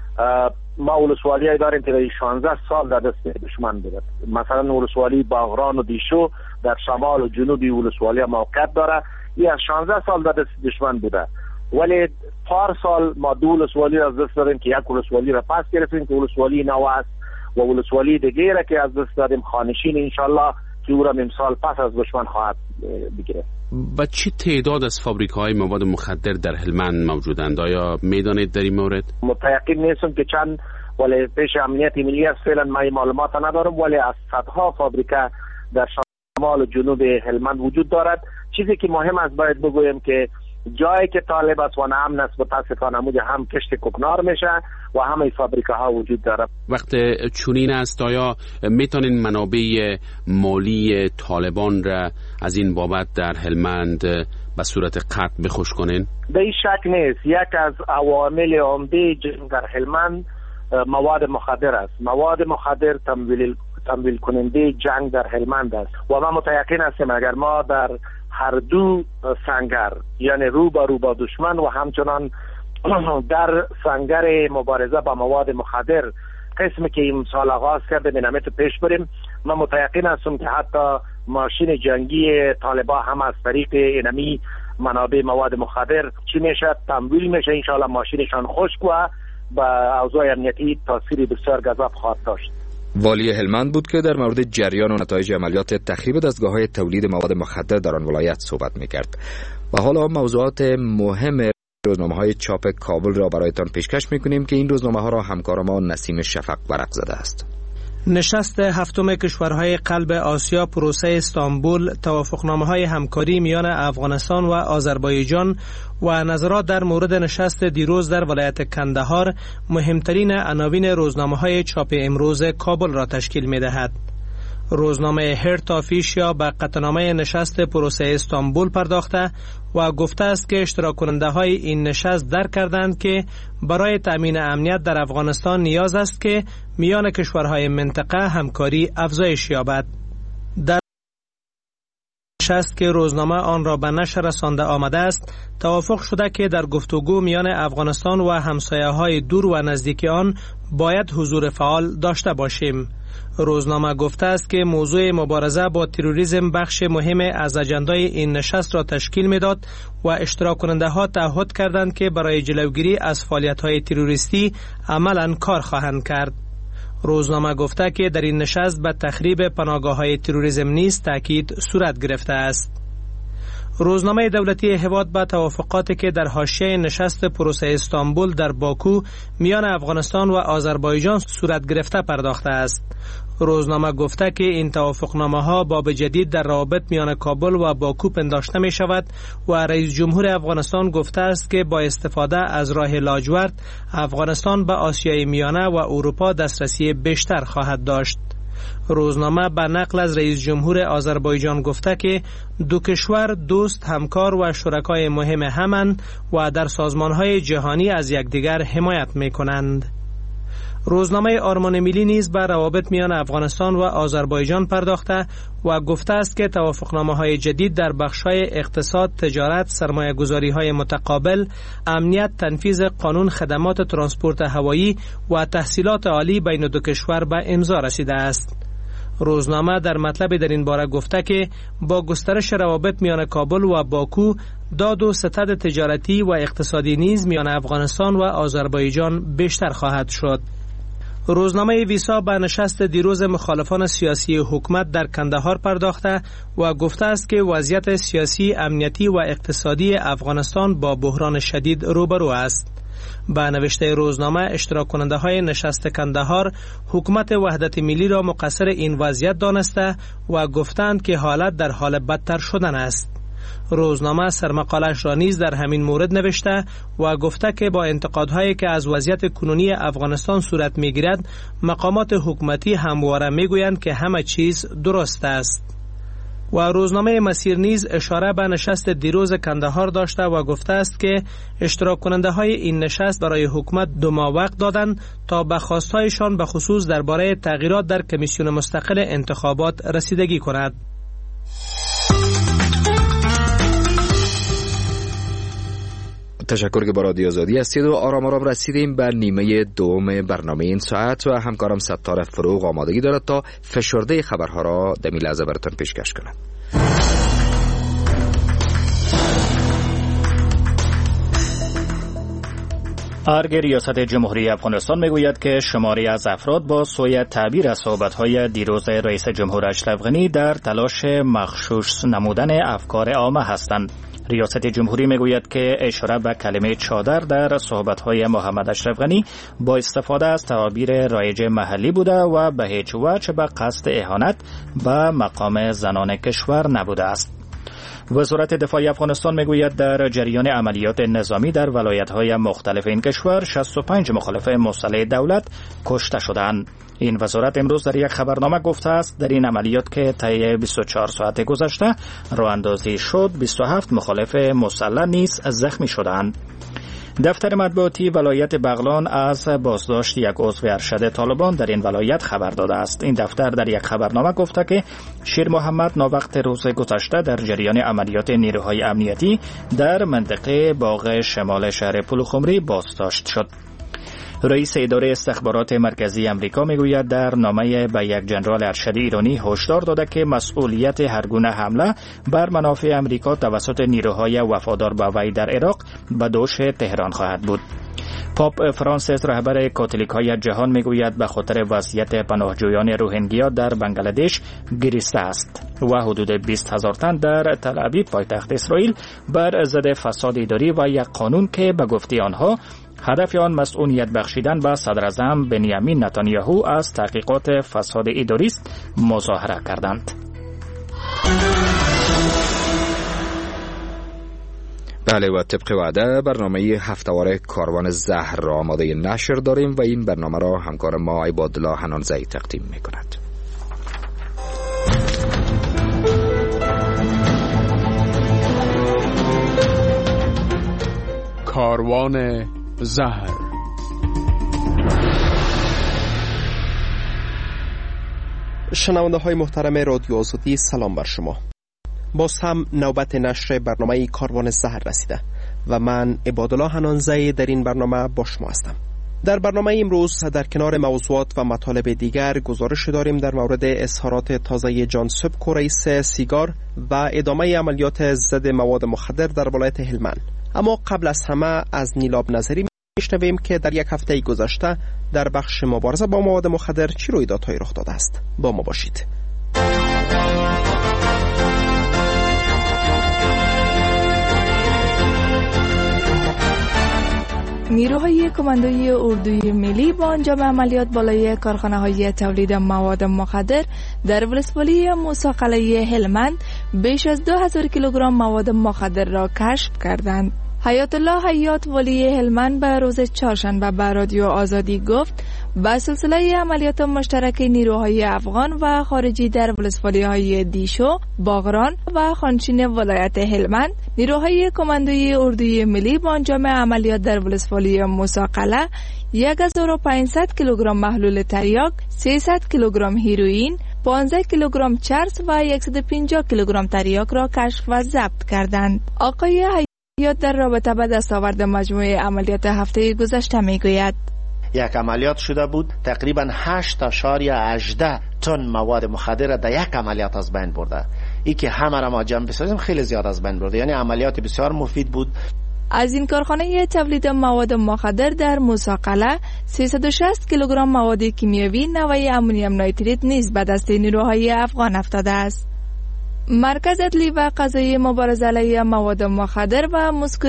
ما ولسوالی های داریم که در شانزده سال در دست دشمن بوده. مثلا ولسوالی باغران و دیشو در شمال و جنوبی ولسوالی موقعیت داره، این از شانزده سال در دست دشمن بوده، ولی پار سال ما دو ولسوالی از دست دادیم که یک ولسوالی را پس گرفتیم که ولسوالی نو است و ولسوالی دیگه را که از دست دادیم خانشین انشالله که او را امسال پس از دشمن خواهد بگیره. با چه تعداد از فابریک‌های مواد مخدر در هلمند موجودند؟ آیا میدانید در این مورد؟ متأکد نیستم که چند، ولی پیش امنیت ملی است فعلا ما معلومات ندارم، ولی از صدها فابریکه در شمال و جنوب هلمند وجود دارد. چیزی که مهم است باید بگویم که جایی که طالب است و امن است متاسفانه اونجا هم کشت کوکنار میشه و همه فابریکه ها وجود داره. وقت چنین است آیا میتونین منابع مالی طالبان را از این بابت در هلمند به صورت قطع بخوش کنین؟ به این شک نیست. یک از عوامل عمده جنگ در هلمند مواد مخدر است. مواد مخدر تمویل تمویل کننده جنگ در هلمند است و ما متأکد هستیم اگر ما در هر دو سنگر، یعنی رو با رو با دشمن و همچنان در سنگر مبارزه با مواد مخدر قسمی که این سال آغاز کرده بینامت پیش بریم، من متأکد هستم که حتی ماشین جنگی طالبا هم از طریق اینمی منابع مواد مخدر چی میشه تمویل میشه، انشاءالله ماشینشان خشک و با اوضاع امنیتی تاثیر بسیار گذاب خواهد داشت. والی هلمند بود که در مورد جریان و نتایج عملیات تخریب دستگاه‌های تولید مواد مخدر در آن ولایت صحبت می‌کرد. و حالا موضوعات مهم روزنامه‌های چاپ کابل را برایتان پیشکش می‌کنیم که این روزنامه‌ها را همکار ما نسیم شفق ورق زده است. نشست هفتم کشورهای قلب آسیا پروسه استانبول، توافقنامه‌های همکاری میان افغانستان و آذربایجان و نظرات در مورد نشست دیروز در ولایت کندهار مهمترین عناوین روزنامه‌های چاپ امروز کابل را تشکیل می‌دهد. روزنامه هرت آفیشیا به قطعنامه نشست پروسه استانبول پرداخته و گفته است که اشتراک کننده های این نشست درک کردند که برای تأمین امنیت در افغانستان نیاز است که میان کشورهای منطقه همکاری افزایش یابد. در نشست که روزنامه آن را به نشر رسانده آمده است، توافق شده که در گفتگو میان افغانستان و همسایه‌های دور و نزدیک آن باید حضور فعال داشته باشیم. روزنامه گفته است که موضوع مبارزه با تروریسم بخش مهم از اجندای این نشست را تشکیل میداد و اشتراک کننده ها تعهد کردند که برای جلوگیری از فعالیت های تروریستی عملاً کار خواهند کرد. روزنامه گفته که در این نشست به تخریب پناهگاه های تروریسم نیز تاکید صورت گرفته است. روزنامه دولتی هواد به توافقاتی که در حاشیه نشست پروسه استانبول در باکو میان افغانستان و آذربایجان صورت گرفته پرداخته است. روزنامه گفته که این توافقنامه‌ها باب جدید در روابط میان کابل و باکو پنداشته می شود و رئیس جمهور افغانستان گفته است که با استفاده از راه لاجورد افغانستان به آسیای میانه و اروپا دسترسی بیشتر خواهد داشت. روزنامه به نقل از رئیس جمهور آذربایجان گفته که دو کشور دوست، همکار و شرکای مهم همند و در سازمان‌های جهانی از یکدیگر حمایت می‌کنند. روزنامه آرمان ملی نیز به روابط میان افغانستان و آذربایجان پرداخته و گفته است که توافقنامه‌های جدید در بخش‌های اقتصاد، تجارت، سرمایه‌گذاری‌های متقابل، امنیت، تنفیذ قانون خدمات ترانسپورت هوایی و تحصیلات عالی بین دو کشور به امضا رسیده است. روزنامه در مطلب در این باره گفته که با گسترش روابط میان کابل و باکو، داد و ستد تجارتی و اقتصادی نیز میان افغانستان و آذربایجان بیشتر خواهد شد. روزنامه ویسا به نشست دیروز مخالفان سیاسی حکومت در کندهار پرداخته و گفته است که وضعیت سیاسی، امنیتی و اقتصادی افغانستان با بحران شدید روبرو است. به نوشته روزنامه، اشتراک کننده های نشست کندهار حکومت وحدت ملی را مقصر این وضعیت دانسته و گفتند که حالت در حال بدتر شدن است. روزنامه سرمقالش را نیز در همین مورد نوشته و گفته که با انتقادهایی که از وضعیت کنونی افغانستان صورت میگیرد، مقامات حکومتی همواره میگویند که همه چیز درست است. و روزنامه مسیر نیز اشاره به نشست دیروز کندهار داشته و گفته است که اشتراک کننده های این نشست برای حکومت دو ماه وقت دادند تا به خواستهایشان به خصوص درباره تغییرات در کمیسیون مستقل انتخابات رسیدگی کند. تشکر که با رادیو آزادی هستید و آرام آرام رسیدیم به نیمه دوم برنامه این ساعت و همکارم ستار فروغ آمادگی دارد تا فشرده خبرها را در این لحظه براتون پیشکش کند. ارگ ریاست جمهوری افغانستان میگوید که شماری از افراد با سوی تعبیر از صحبت‌های دیروز رئیس جمهور اشرف غنی در تلاش مغشوش نمودن افکار عامه هستند. ریاست جمهوری میگوید که اشاره به کلمه چادر در صحبت‌های محمد اشرف غنی با استفاده از تعابیر رایج محلی بوده و به هیچ وجه به قصد اهانت به مقام زنان کشور نبوده است. وزارت دفاع افغانستان میگوید در جریان عملیات نظامی در ولایت‌های مختلف این کشور شصت و پنج مخالف مسلح دولت کشته شدند. این وزارت امروز در یک خبرنامه گفته است در این عملیات که طی بیست و چهار ساعت گذشته راه اندازی شد، بیست و هفت مخالف مسلح نیز زخمی شدند. دفتر مطبوعاتی ولایت بغلان از بازداشت یک عضو ارشد طالبان در این ولایت خبر داده است. این دفتر در یک خبرنامه گفته که شیر محمد ناوقت روز گذشته در جریان عملیات نیروهای امنیتی در منطقه باغ شمال شهر پلخمری بازداشت شد. رئیس اداره استخبارات مرکزی امریکا میگوید در نامه به یک ژنرال ارشد ایرانی هشدار داده که مسئولیت هر گونه حمله بر منافع امریکا توسط نیروهای وفادار به وی در عراق به دوش تهران خواهد بود. پاپ فرانسیس رهبر کاتولیک‌های جهان میگوید به خاطر وضعیت پناهجویان روهینگیا در بنگلادش گریسته است و حدود بیست هزار تن در تل ابیب پایتخت اسرائیل بر ضد فساد اداری و یک قانون که به گفته آنها هدف آن مسئولیت بخشیدن به صدر اعظم بنیامین نتانیاهو از تحقیقات فساد اداری است مظاهره کردند. بله و طبق وعده برنامه هفته‌واره کاروان زهر را آماده نشر داریم و این برنامه را همکار ما عبادالله حنانزئی تقدیم می‌کند. کاروان زهر. شنونده های محترم رادیو آزادی، سلام بر شما. باز هم نوبت نشر برنامه کاروان زهر رسیده و من عبادالله حنانزئی در این برنامه با شما هستم. در برنامه امروز در کنار موضوعات و مطالب دیگر گزارش داریم در مورد اظهارات تازه جان سبک رئیس سیگار و ادامه عملیات ضد مواد مخدر در ولایت هلمند. اما قبل از همه از نیلاب نظری میشنویم که در یک هفته گذشته در بخش مبارزه با مواد مخدر چی رویدادهایی رخ داده است. با ما باشید. نیروهای کماندوی اردوی ملی با انجام عملیات بالای کارخانه‌های تولید مواد مخدر در ولسوالی موسی قلعه هلمند بیش از دو هزار کیلوگرم مواد مخدر را کشف کردند. حیات الله حیات ولی هلمند به روز چهارشنبه به رادیو آزادی گفت با سلسله عملیات مشترک نیروهای افغان و خارجی در ولسوالی‌های دیشو، باغران و خانشین ولایت هلمند، نیروهای کماندوی اردوی ملی با انجام عملیات در ولسوالی موسی قلعه یک هزار و پانصد کیلوگرم محلول تریاک، سیصد کیلوگرم هیروئین، پانزده کیلوگرم چرس و صد و پنجاه کیلوگرم تریاک را کشف و ضبط کردند. آقای حیات در رابطه با دستاورد مجموعه عملیات هفته گذشته میگوید یک عملیات شده بود، تقریبا هشت اشاریه هجده تن مواد مخدر در یک عملیات از بین برده. ای که همه را ما جمع بسازیم خیلی زیاد از بین برده، یعنی عملیات بسیار مفید بود. از این کارخانه تولید مواد مخدر در موسی قلعه سیصد و شصت کیلوگرم مواد کیمیاوی نوعی امونیم نایتریت نیز به دست نیروهای افغان افتاده است. مرکز عدلی و قضایی مبارزه علیه مواد مخدر و مسکرات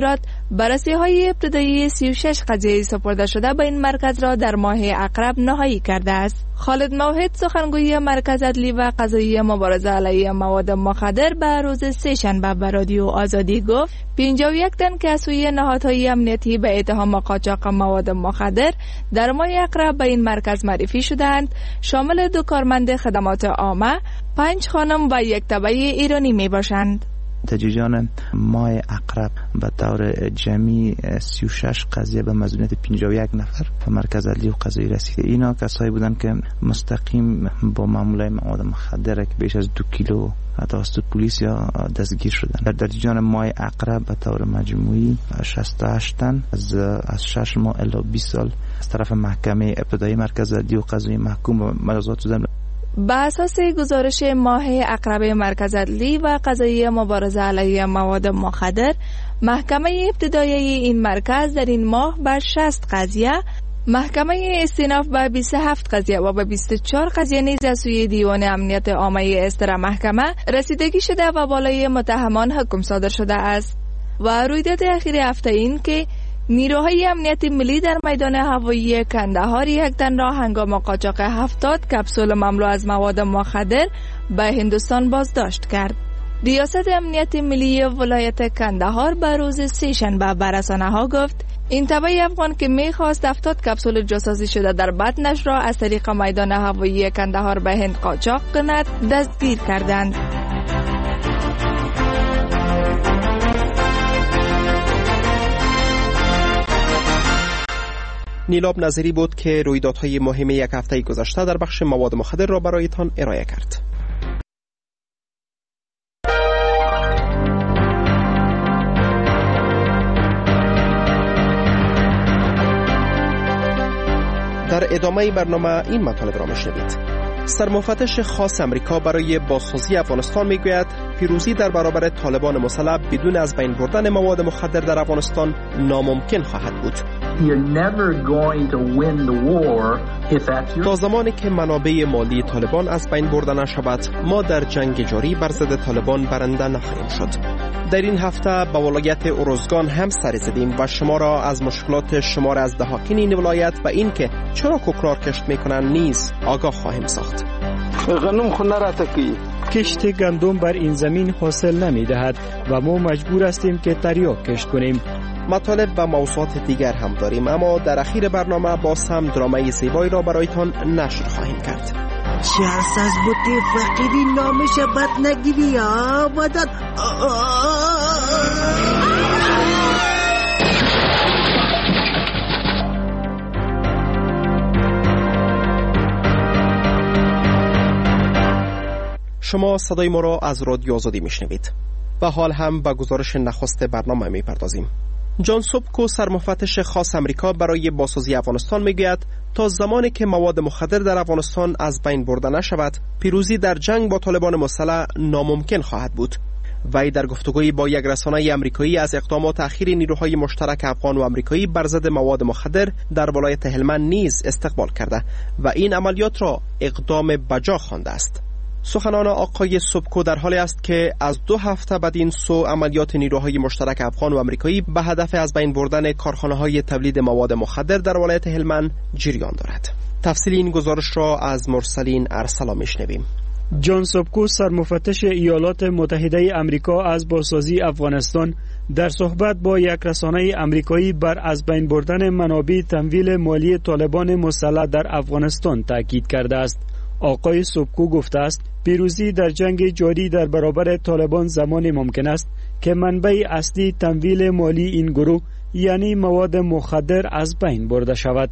بررسی های ابتدایی سی و شش قضیه سپرده شده به این مرکز را در ماه اقرب نهایی کرده است. خالد موحد سخنگوی مرکز عدلی و قضایی مبارزه علیه مواد مخدر به روز سه شنبه به رادیو آزادی گفت پنجاه و یک تن که از سوی نهادهای امنیتی به اتهام قاچاق مواد مخدر در ماه اقرب به این مرکز معرفی شدند، شامل دو کارمند خدمات عامه، پنج خانم و یک تبع ایرانی می باشند. تجیجان ماه اقرب به طور جمعی سی و شش قضیه به مظنونت پنجاه و یک نفر به مرکز عدلی و قضایی رسیده. اینا کسایی بودن که مستقیم با معامله مواد مخدر که بیش از دو کیلو توسط پلیس یا دستگیر شدن. در تجیجان ماه اقرب به طور مجموعی شصت و هشت تن از از شش ماه الی بیست سال از طرف محکمه ابتدایی مرکز عدلی و قضایی محکوم به مجازات شدن. به اساس گزارش ماه اقرب مرکز عدلی و قضایی مبارزه علیه مواد مخدر، محکمه ابتدایی این مرکز در این ماه بر شصت قضیه، محکمه استیناف به بیست و هفت قضیه و به بیست و چهار قضیه نیز از سوی دیوان امنیت عامه استر محکمه رسیدگی شده و بالای متهمان حکم صادر شده است. و رویداد اخیر هفته این که نیروهای امنیت ملی در میدان هوایی کندهار یک تن را هنگام قاچاق هفتاد کپسول مملو از مواد مخدر به هندوستان بازداشت کرد. ریاست امنیت ملی ولایت کندهار به روز سه شنبه به رسانه‌ها گفت این تبع افغان که می‌خواست هفتاد کپسول جاسازی شده در بطنش را از طریق میدان هوایی کندهار به هند قاچاق کند دستگیر کردند. نیلاب نظری بود که رویدادهای مهم یک هفته گذشته در بخش مواد مخدر را برایتان ارائه کرد. در ادامه برنامه این مطالب را میشنوید. سرمفتش خاص امریکا برای بازسازی افغانستان میگوید پیروزی در برابر طالبان مسلح بدون از بین بردن مواد مخدر در افغانستان ناممکن خواهد بود. تا زمانی که منابع مالی طالبان از بین برده نشود، ما در جنگ جاری بر ضد طالبان برنده نخواهیم شد. در این هفته به ولایت اروزگان هم سر زدیم و شما را از مشکلات شمار از دهاکین این ولایت و این که چرا کوکنار کشت میکنند نیز آگاه خواهیم ساخت. غنم خونه را تکی کشت گندم بر این زمین حاصل نمی دهد و ما مجبور هستیم که تریاک کشت کنیم. مطالب و موضوعات دیگر هم داریم، اما در اخیر برنامه باز هم درامای زیبایی را برایتان نشر خواهیم کرد. شرس از بوتی فقیری نامش بد نگیری آبادت. شما صدای ما را از رادیو آزادی میشنوید و حال هم به گزارش نخست برنامه میپردازیم. جان سوبکو سرمفتش خاص امریکا برای بازسازی افغانستان میگوید تا زمانی که مواد مخدر در افغانستان از بین برده نشود، پیروزی در جنگ با طالبان مسلح ناممکن خواهد بود. وی در گفتگویی با یک رسانه آمریکایی از اقدامات اخیر نیروهای مشترک افغان و آمریکایی بر ضد مواد مخدر در ولایت هلمند نیز استقبال کرده و این عملیات را اقدام بجا خوانده است. سخنان آقای سوبکو در حالی است که از دو هفته بعد این سو عملیات نیروهای مشترک افغان و آمریکایی به هدف از بین بردن کارخانه‌های تولید مواد مخدر در ولایت هلمند جریان دارد. تفصیل این گزارش را از مرسلین ارسلا میشنویم. جان سوبکو سرمفتش ایالات متحده آمریکا از بازسازی افغانستان در صحبت با یک رسانه آمریکایی بر از بین بردن منابع تمویل مالی طالبان مسلح در افغانستان تاکید کرده است. آقای سوبکو گفته است پیروزی در جنگ جاری در برابر طالبان زمان ممکن است که منبع اصلی تمویل مالی این گروه یعنی مواد مخدر از بین برده شود.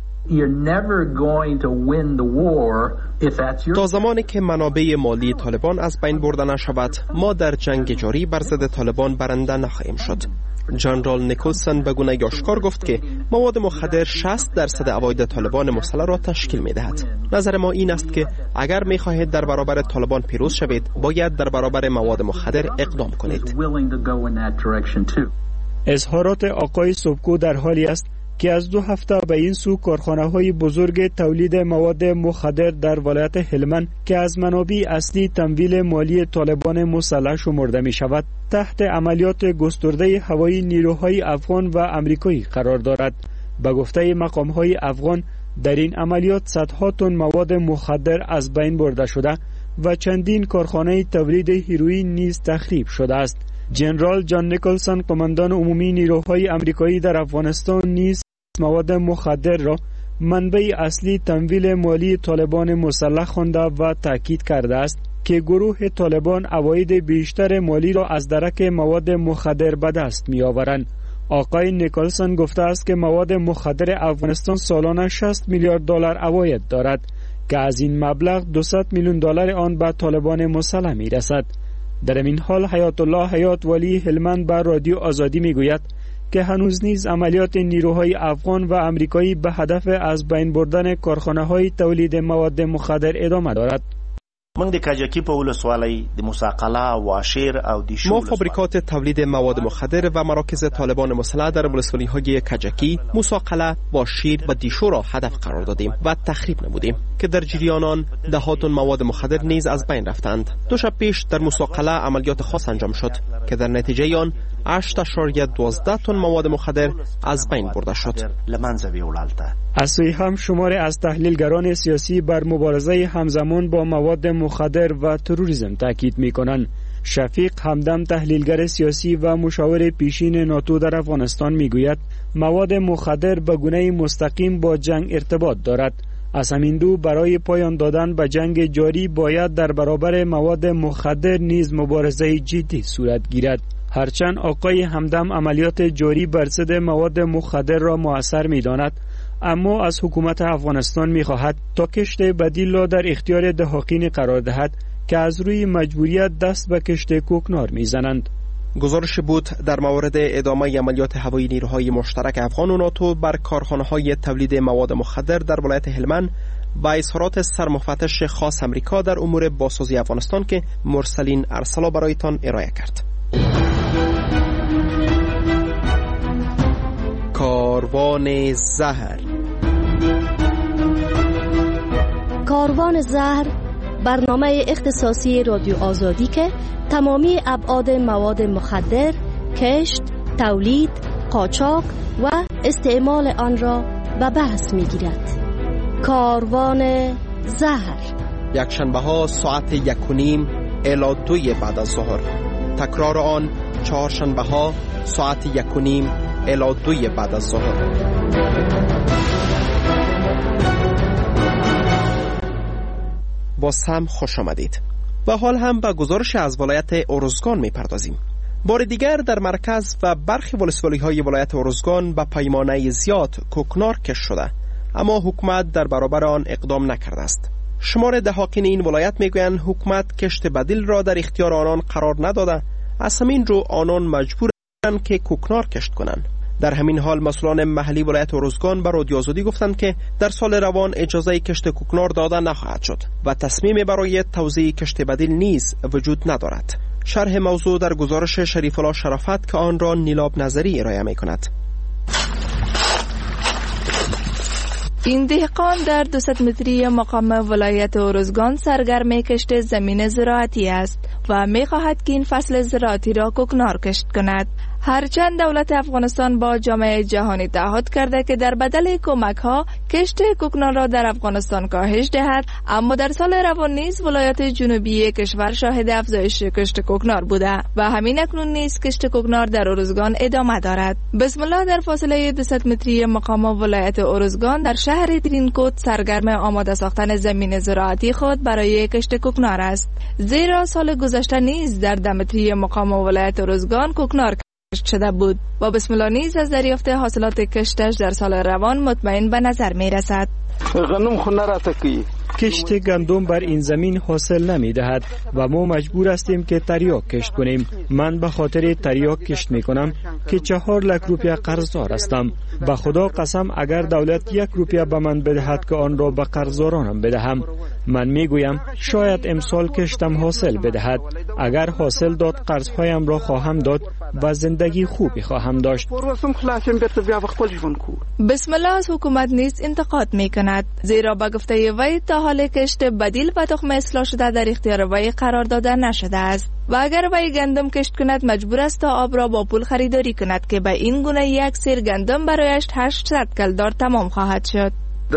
تا زمانی که منابع مالی طالبان از بین برده نشود، ما در جنگ جاری بر ضد طالبان برنده نخواهیم شد. جنرال نیکلسون به گونه آشکار گفت که مواد مخدر شصت درصد عواید طالبان مسلح را تشکیل می دهد. نظر ما این است که اگر می خواهید در برابر طالبان پیروز شوید، باید در برابر مواد مخدر اقدام کنید. اظهارات آقای سوبکو در حالی است که از دو هفته به این سو کارخانه‌های بزرگ تولید مواد مخدر در ولایت هلمند که از منابع اصلی تمویل مالی طالبان مسلح شمرده می شود تحت عملیات گسترده هوایی نیروهای افغان و امریکایی قرار دارد. به گفته مقام‌های افغان در این عملیات صدها تن مواد مخدر از بین برده شده و چندین کارخانه تولید هیروئین نیز تخریب شده است. جنرال جان نیکلسون قماندان عمومی نیروهای امریکایی در افغانستان نیز مواد مخدر را منبع اصلی تمویل مالی طالبان مسلح خوانده و تاکید کرده است که گروه طالبان عواید بیشتر مالی را از درک مواد مخدر به دست می آورند. آقای نیکلسون گفته است که مواد مخدر افغانستان سالانه شصت میلیارد دلار عواید دارد که از این مبلغ دویست میلیون دلار آن به طالبان مسلح می رسد. در این حال حیات الله حیات ولی هلمند به رادیو آزادی می گوید که هنوز نیز عملیات نیروهای افغان و امریکایی به هدف از بین بردن کارخانه های تولید مواد مخدر ادامه دارد. من د کجکی په ولسوالۍ د مساقله واشیر او د ما فابریکات تولید مواد مخدر و مراکز طالبان مسلح در ولسوالی‌های کجکی، مساقله، واشیر و دیشو را هدف قرار دادیم و تخریب نمودیم که در جریان آن ده تن مواد مخدر نیز از بین رفتند. دو شب پیش در مساقله عملیات خاص انجام شد که در نتیجه آن هشت اشاریه دوازده تن مواد مخدر از بین برده شد. از سوی هم شماری از تحلیلگران سیاسی بر مبارزه همزمان با مواد مخدر و تروریسم تاکید می‌کنند. شفیق همدم تحلیلگر سیاسی و مشاور پیشین ناتو در افغانستان میگوید مواد مخدر به گونه مستقیم با جنگ ارتباط دارد. از همین دو برای پایان دادن به جنگ جاری باید در برابر مواد مخدر نیز مبارزه جدی صورت گیرد. هرچند آقای همدم عملیات جاری بر ضد مواد مخدر را مؤثر می‌داند، اما از حکومت افغانستان می‌خواهد تا کشت بدیل را در اختیار دهاقین قرار دهد که از روی مجبوریت دست به کشت کوکنار می‌زنند. گزارش بود در مورد ادامه عملیات هوایی نیروهای مشترک افغان و ناتو بر کارخانه‌های تولید مواد مخدر در ولایت هلمند و اظهارات سرمفتش خاص امریکا در امور بازسازی افغانستان که مرسلین ارسلا برایتان ارائه کرد. کاروان زهر. کاروان زهر برنامه اختصاصی رادیو آزادی که تمامی ابعاد مواد مخدر، کشت، تولید، قاچاق و استعمال آن را به بحث می‌گیرد. کاروان زهر یک شنبه ها ساعت یک و نیم الی دوی بعد از ظهر. تکرار آن چهار شنبه ها ساعت یک و نیم الی دوی بعد از ظهر. باز هم خوش آمدید. و حال هم به گزارش از ولایت ارزگان می پردازیم. بار دیگر در مرکز و برخی ولسوالی های ولایت ارزگان به پیمانه زیاد کوکنار کش شده، اما حکومت در برابر آن اقدام نکرده است. شمار دهاقین این ولایت میگویند حکومت کشت بدیل را در اختیار آنان قرار نداده، از همین رو آنان مجبورند که کوکنار کشت کنند. در همین حال مسئولان محلی ولایت ارزگان به رادیو آزادی گفتند که در سال روان اجازه کشت کوکنار داده نخواهد شد و تصمیم برای توزیع کشت بدیل نیز وجود ندارد. شرح موضوع در گزارش شریف الله شرافت که آن را نیلاب نظری ارائه می‌کند. این دهقان در دویست متری مقام ولایت ارزگان سرگرم کشت زمین زراعتی است و می‌خواهد که این فصل زراعتی را کوکنار کشت کند. هرچند دولت افغانستان با جامعه جهانی تعهد کرده که در بدل کمک ها کشت کوکنار را در افغانستان کاهش دهد، اما در سال روان نیز ولایت جنوبی کشور شاهد افزایش کشت کوکنار بوده و همین اکنون نیز کشت کوکنار در ارزگان ادامه دارد. بسم الله در فاصله دویست متری مقام ولایت ارزگان در شهر ترینکوت سرگرم آماده ساختن زمین زراعتی خود برای کشت کوکنار است، زیرا سال گذشته نیز در ده متری مقام ولایت ارزگان کوکنار شده بود و بسم الله نیز از دریافت حاصلات کشتش در سال روان مطمئن به نظر می رسد. غنم خونه را تکی کشت گندم بر این زمین حاصل نمی دهد و ما مجبور هستیم که تریاک کشت کنیم. من به خاطر تریاک کشت می کنم که چهار لک روپیه قرضدار هستم. به خدا قسم اگر دولت یک روپیه به من بدهد که آن را به قرضدارانم بدهم. من می گویم شاید امسال کشتم حاصل بدهد. اگر حاصل داد قرضهایم را خواهم داد و زندگی خوبی خواهم داشت. بسم الله از حکومت نیز انتقاد می کند، زیرا با گفته وی تا حال کشت بدیل و تخم اصلاح شده در اختیار وی قرار داده نشده است و اگر وی گندم کشت کند مجبور است تا آب را با پول خریداری کند که به این گونه یک سیر گندم برایش هشتصد کلدار تمام خواهد شد.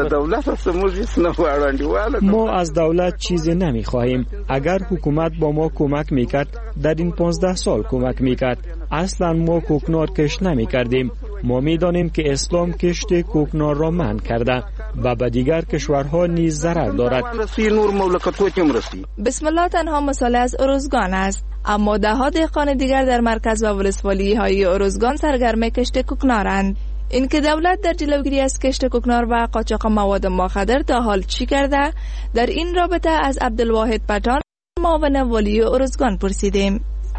ما از دولت چیزی نمی خواهیم. اگر حکومت با ما کمک میکرد در این پانزده سال کمک میکرد. اصلا ما کوکنار کشت نمی کردیم. ما می دانیم که اسلام کشت کوکنار را منع کرده و به دیگر کشورها نیز ضرر دارد. بسم الله تنها مثال از ارزگان است، اما ده ها دهقان دیگر در مرکز و ولسوالی های ارزگان سرگرم کشت کوکنارند. اینکه دولت در جلوگیری از کشت کوکنار و قاچاق مواد مخدر تا حال چی کرده؟ در این رابطه از عبدالواحد پتان معاون والی ارزگان پرسیدیم.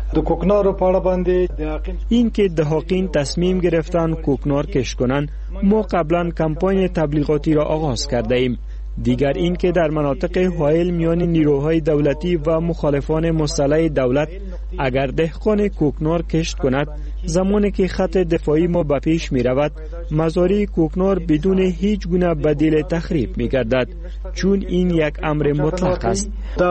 این که دهاقین تصمیم گرفتن کوکنار کشت کنند، ما قبلا کمپاین تبلیغاتی را آغاز کرده ایم. دیگر این که در مناطق حائل میان نیروهای دولتی و مخالفان مسلح دولت اگر دهقان کوکنار کشت کند، زمانی که خط دفاعی ما به پیش می رود، مزارع کوکنار بدون هیچ گونه بدیل تخریب می گردد، چون این یک امر مطلق است.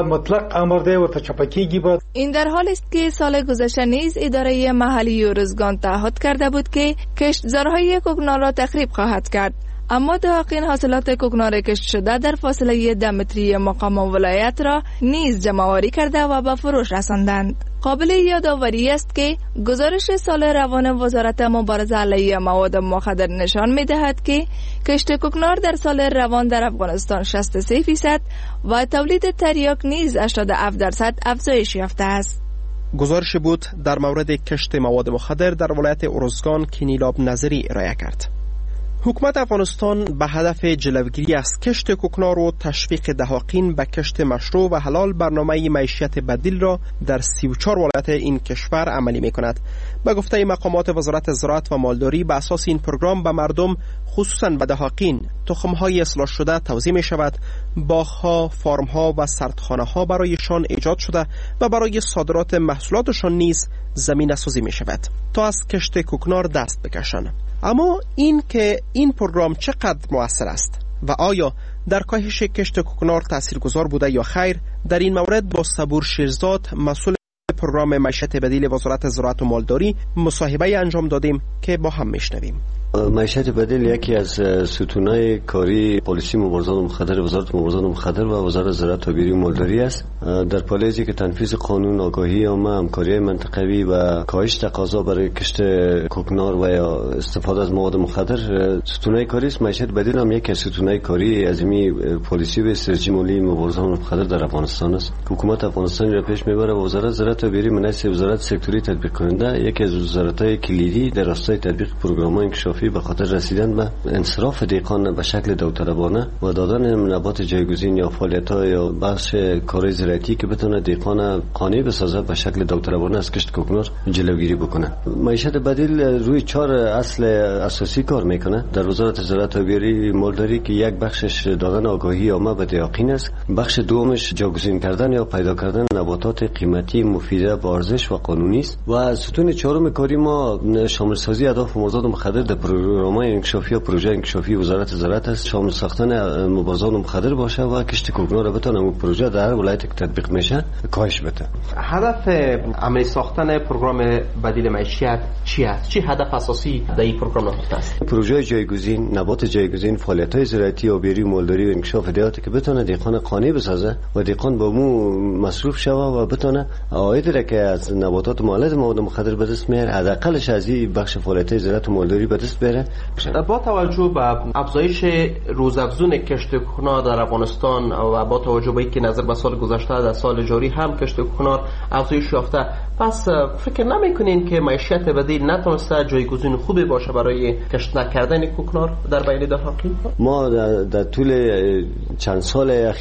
این در حال است که سال گذشته نیز اداره محلی ارزگان تعهد کرده بود که کشتزارهای کوکنار را تخریب خواهد کرد، اما دهقین حاصلات کوکنار کشت شده در فاصله ده متری مقام ولایت را نیز جمع‌آوری کرده و به فروش رساندند. قابل یادآوری است که گزارش سال روان وزارت مبارزه علیه مواد مخدر نشان می‌دهد که کشت کوکنار در سال روان در افغانستان شصت و سه فیصد و تولید تریاک نیز هشتاد و هفت درصد افزایش یافته است. گزارش بود در مورد کشت مواد مخدر در ولایت ارزگان که نیلاب نظری ارائه کرد. حکومت افغانستان به هدف جلوگیری از کشت کوکنار و تشویق دهاقین به کشت مشروع و حلال برنامه معیشت بدیل را در سی و چهار ولایت این کشور عملی می کند. به گفته مقامات وزارت زراعت و مالداری، به اساس این پروگرام به مردم خصوصا به دهاقین تخم‌های اصلاح شده توزیع می شود، باغ‌ها، فارم‌ها و سردخانه‌ها برایشان ایجاد شده و برای صادرات محصولاتشان نیز زمینه سازی می شود تا از کشت کوکنار دست بکشند. اما این که این پروگرام چقدر مؤثر است و آیا در کاهش کشت کوکنار تاثیرگذار بوده یا خیر، در این مورد با صبور شیرزاد مسئول پروگرام معیشت بدیل وزارت زراعت و مالداری مصاحبه انجام دادیم که با هم میشنویم. معیشت بدیل یکی از ستونهای کاری پالیسی مبارزه با مخدر وزارت مبارزه با مخدر و وزارت زراعت و بیری مالداری است. در پالیسی که تنفیذ قانون آگاهی عامه، همکاری منطقوی و کاهش تقاضا برای کشت کوکنار و یا استفاده از مواد مخدر ستونهای کاری است. معیشت بدیل هم یکی از ستونهای کاری عظیمی پالیسی و استراتژی ملی مبارزه با مخدر در افغانستان است. حکومت افغانستان را پیش میبره و وزارت زراعت و بیری مناسب وزارت سکتوری تطبیق کننده یکی از وزارت‌های کلیدی در راستای تطبیق پروگرام‌های انکشافی به خاطر رسیدن به انصراف دهقان به شکل داوطلبانه و دادن نبات جایگزین یا فعالیت‌ها یا بخش کارهای زراعتی که بتونه دهقان قانع بسازه به شکل داوطلبانه از کشت کوکنار جلوگیری بکنه. معیشت بدیل روی چهار اصل اساسی کار میکنه. در وزارت زراعت و بیاری مالداری که یک بخشش دادن آگاهی عامه به دهقان است، بخش دومش جایگزین کردن یا پیدا کردن نباتات قیمتی مفید با ارزش و قانونی است و ستون چهارم کاری ما شامل سازی اهداف مبارزه با مخدر در پروگرام‌های انکشافی و پروژه انکشافی وزارت زراعت است. شامل ساختن مبارزه با مخدر باشه و کشت کوکنار بتونه اون پروژه در هر ولایت که تطبیق میشه کاهش بده. هدف عملی ساختن پروگرام بدیل معیشت چی است؟ چی هدف اساسی در این پروگرام است؟ پروژه جایگزین، نبات جایگزین، فعالیت‌های زراعتی و بیری مالداری و انکشاف دهاتی که بتونه دهقان قانع بسازه و دهقان با مو مصروف شوه و بتونه عاید را که از نباتات مولد مواد مخدر به دست میاره حداقلش از این بخش فعالیت‌های زراعت و مالداری به دست بیاره. با توجه به افزایش روزافزون کشت کوکنار در افغانستان و با توجه به اینکه نظر به سال گذشته در سال جاری هم کشت کوکنار افزایش یافته، پس فکر نمی‌کنین که معیشت بدیل نتونسته جایگزین خوبی باشه برای کشت نکردن کوکنار در بین دهاقین؟ ما در, در طول چند سال اخیر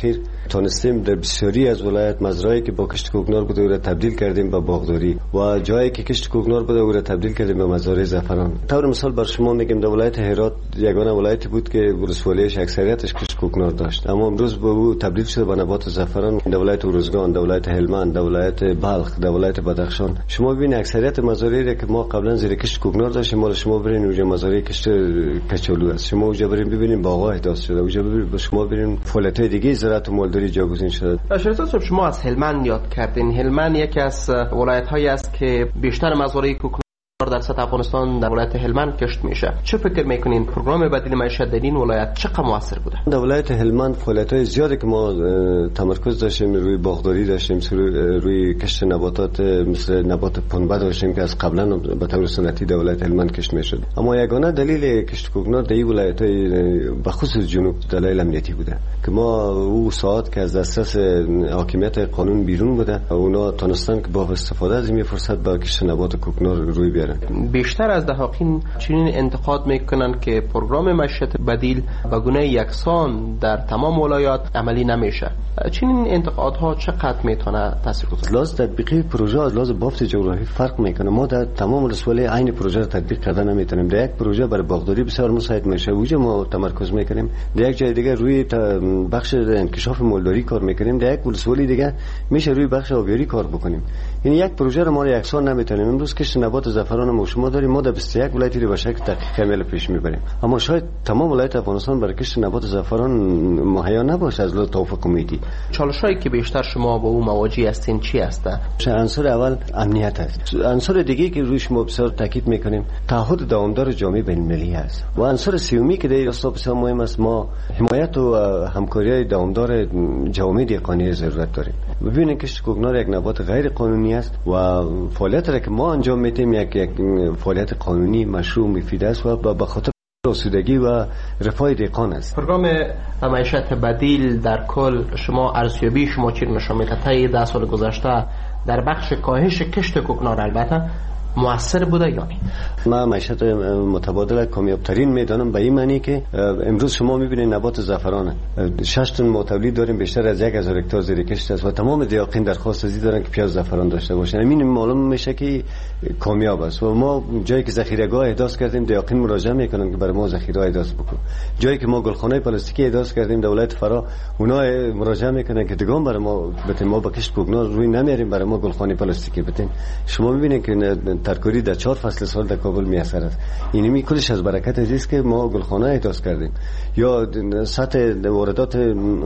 تونستیم در بسیاری از ولایت مزرعه‌ای که با کشت کوکنار بوده او را تبدیل کردیم به باغداری و جایی که کشت کوکنار بوده او را تبدیل کردیم به مزارع زعفران. طور مثال بر شما میگم در ولایت هرات یگانه ولایتی بود که ولسوالیش اکثریتش کشت کوکنار داشت، اما امروز به او تبدیل شده به نبات زعفران. در ولایت اروزگان، در ولایت هلمند، در ولایت بلخ، در ولایت بدخشان شما ببینید اکثریت مزارعی که ما قبلا زیر کشت کوکنار داشتیم مال شما برین اونجا مزارع کشت کچالو است. شما اونجا برین ببینید باغ‌ها احداث شده، اونجا ببینید شما برین فعالیت‌های دیگه زراعت و مالداری جایگزین شده. شریعت صاحب شما از هلمند یاد کردین. هلمند یکی از ولایت‌هایی است که بیشتر مزارع کوکنار در سطح افغانستان در ولایت هلمند کشت میشه. چه فکر میکنین پروگرام بدیل معیشت در این ولایت چقدر موثر بوده؟ در ولایت هلمند فعالیت‌های زیادی که ما تمرکز داشتیم روی باغداری داشتیم، روی کشت نباتات مثل نبات پنبه داشتیم که از قبلا به طور سنتی در ولایت هلمند کشت میشد. اما یگانه دلیل کشت کوکنار در این ولایت‌های به خصوص جنوب دلایل امنیتی بوده که ما او ساعت که از دسترس حاکمیت قانون بیرون بوده اونا تونستن که با استفاده از این فرصت با کشت نبات کوکنار روی بیارن. بیشتر از دهاقین چنین انتقاد میکنن که پروگرام معیشت بدیل به گونه یکسان در تمام ولایات عملی نمیشه. چنین انتقادها چقدر میتونه تاثیر گذاره؟ لازم تطبیقی پروژه از لازم بافت جغرافی فرق میکنه. ما در تمام ولسوالی عین پروژه رو تطبیق کردن نمیتونیم. در یک پروژه برای باغداری بسیار مساعد میشه اونجا ما تمرکز میکنیم، در یک جای دیگه روی بخش انکشاف مالداری کار میکنیم، در یک ولسوالی دیگه میشه روی بخش آبیاری کار بکنیم. یعنی یک پروژه رو ما یکسان نمیتونیم. امروز کشت نبات زعفران ما شما داریم، ما در بیست و یک ولایتی رو به شکل دقیق کامل پیش میبریم، اما شاید تمام ولایت افغانستان برای کشت نبات زعفران مهیا نباشه از لحاظ توافق امیدی. چالشایی که بیشتر شما با او مواجه هستین چی هسته؟ عنصر اول امنیت است. عنصر دیگه که روش ما بسیار تاکید میکنیم تعهد دوامدار جامعه بین‌المللی است. و عنصر سومی که در راستا بسیار مهم است، ما حمایت و همکاری دوامدار جامعه دهقانی ضرورت داریم. ببینید کشت کوکنار یک نبات غیر قانونی است و فعالیتی را که ما انجام میدیم یک یک فعالیت قانونی مشروع مفید است و به خاطر آسودگی و رفاه دهقان است. پروگرام معیشت بدیل در کل شما ارزیابی شما چی نشون میده؟ طی ده سال گذشته در بخش کاهش کشت کوکنار البته مؤثر بوده یا نه؟ ما معیشت متبادل کامیابترین میدانم به این معنی که امروز شما میبینید نبات زعفران شش تن ما تولید داریم، بیشتر از یک هزار هکتار زیر کشت است و تمام دیاقین درخواست ازی دارن که پیاز زعفران داشته باشن. همین معلوم میشه که کامیاب است و ما جایی که ذخیره‌گاه احداث کردیم دیاقین مراجعه میکنن که برای ما ذخیره احداث بکن. جایی که ما گلخانه پلاستیکی احداث کردیم در ولایت فرا اونا مراجعه میکنن که دیگه برای ما بتیم ما با کشت کوکنار روی نمیاریم، برای ما گلخانه پلاستیکی بتیم. شما میبینید که ترکاری در چهار فصل سال در کابل میسر است. این می کلش از برکت است که ما گلخانه احداث کردیم یا سطح واردات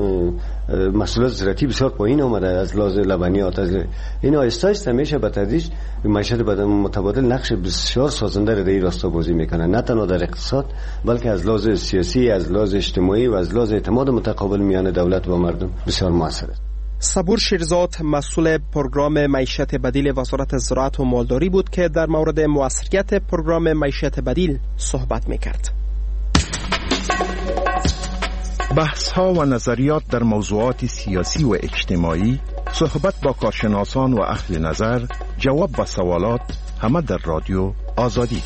محصولات زراعتی بسیار پایین آمده از لحاظ لبنیات. از این آهسته آهسته میشه به تدریج معیشت بدن متبادل نقش بسیار سازنده در این راستا بازی میکنه، نه تنها در اقتصاد بلکه از لحاظ سیاسی، از لحاظ اجتماعی و از لحاظ اعتماد متقابل میان دولت و مردم بسیار موثر است. صبور شیرزاد مسئول پروگرام معیشت بدیل وزارت زراعت و مالداری بود که در مورد موثریت پروگرام معیشت بدیل صحبت میکرد. بحث ها و نظریات در موضوعات سیاسی و اجتماعی، صحبت با کارشناسان و اهل نظر، جواب به سوالات، همه در رادیو آزادی.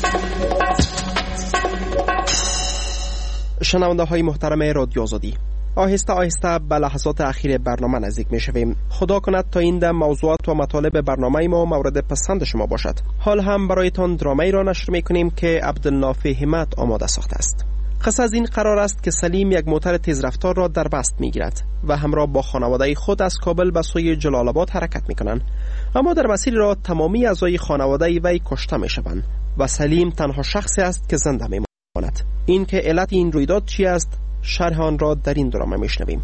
شنونده های محترم رادیو آزادی، آهسته آهسته به لحظات اخیر برنامه نزدیک می شویم. خدا کند تا این ده موضوعات و مطالب برنامه ما مورد پسند شما باشد. حال هم برایتان درامه‌ای را نشر می کنیم که عبدالنافع همت آماده ساخته است. قصه از این قرار است که سلیم یک موتر تیزرفتار را در بست می گیرد و همراه با خانواده خود از کابل به سوی جلال آباد حرکت می کنند. اما در مسیر را تمامی اعضای خانواده وی کشته می شوند و سلیم تنها شخصی است که زنده می ماند. این که علت این رویداد چی است، شرح آن را در این درامه میشنویم.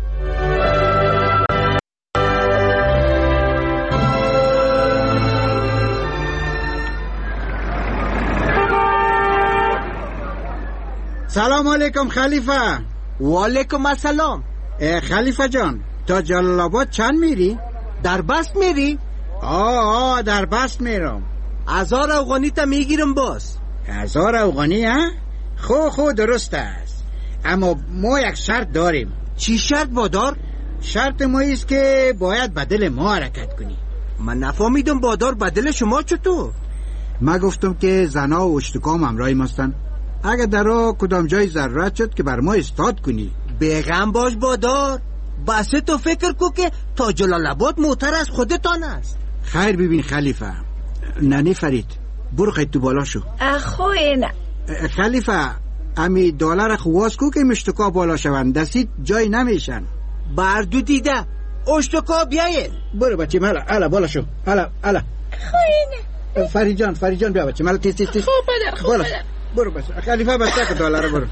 سلام علیکم خلیفه. و علیکم السلام. خلیفه جان تا جلال آباد چند میری؟ در بست میری؟ آه آه در بست میرم. هزار افغانی تا میگیرم باز. هزار افغانی ها؟ خو خو درست است، اما ما یک شرط داریم. چی شرط بادار؟ شرط ما است که باید بدل ما حرکت کنی. من نفهمیدم بادار بدل شما چطور؟ ما گفتم که زنا و اشتکام همراهی ماستن، اگه در راه کدام جای ضرورت شد که بر ما استاد کنی. بیغم باش بادار، بس تو فکر کو که تا جلال آباد موتر از خودتان است. خیر ببین خلیفه. ننی فرید برو خیلی تو بالا شو. اخوی نه خلیفه امی دلار خواست کو که مشتکا بالا شوند، دستید جای نمیشن. بردو دیده اشتکا بیاین. برو بچه مالا الا بالا شو. الا الا خوینه فرید جان فرید جان بیا بچه مالا تیز تیز تیز. خوب بدر خوب بدر. برو بس خلیفه بسته که دلار برو.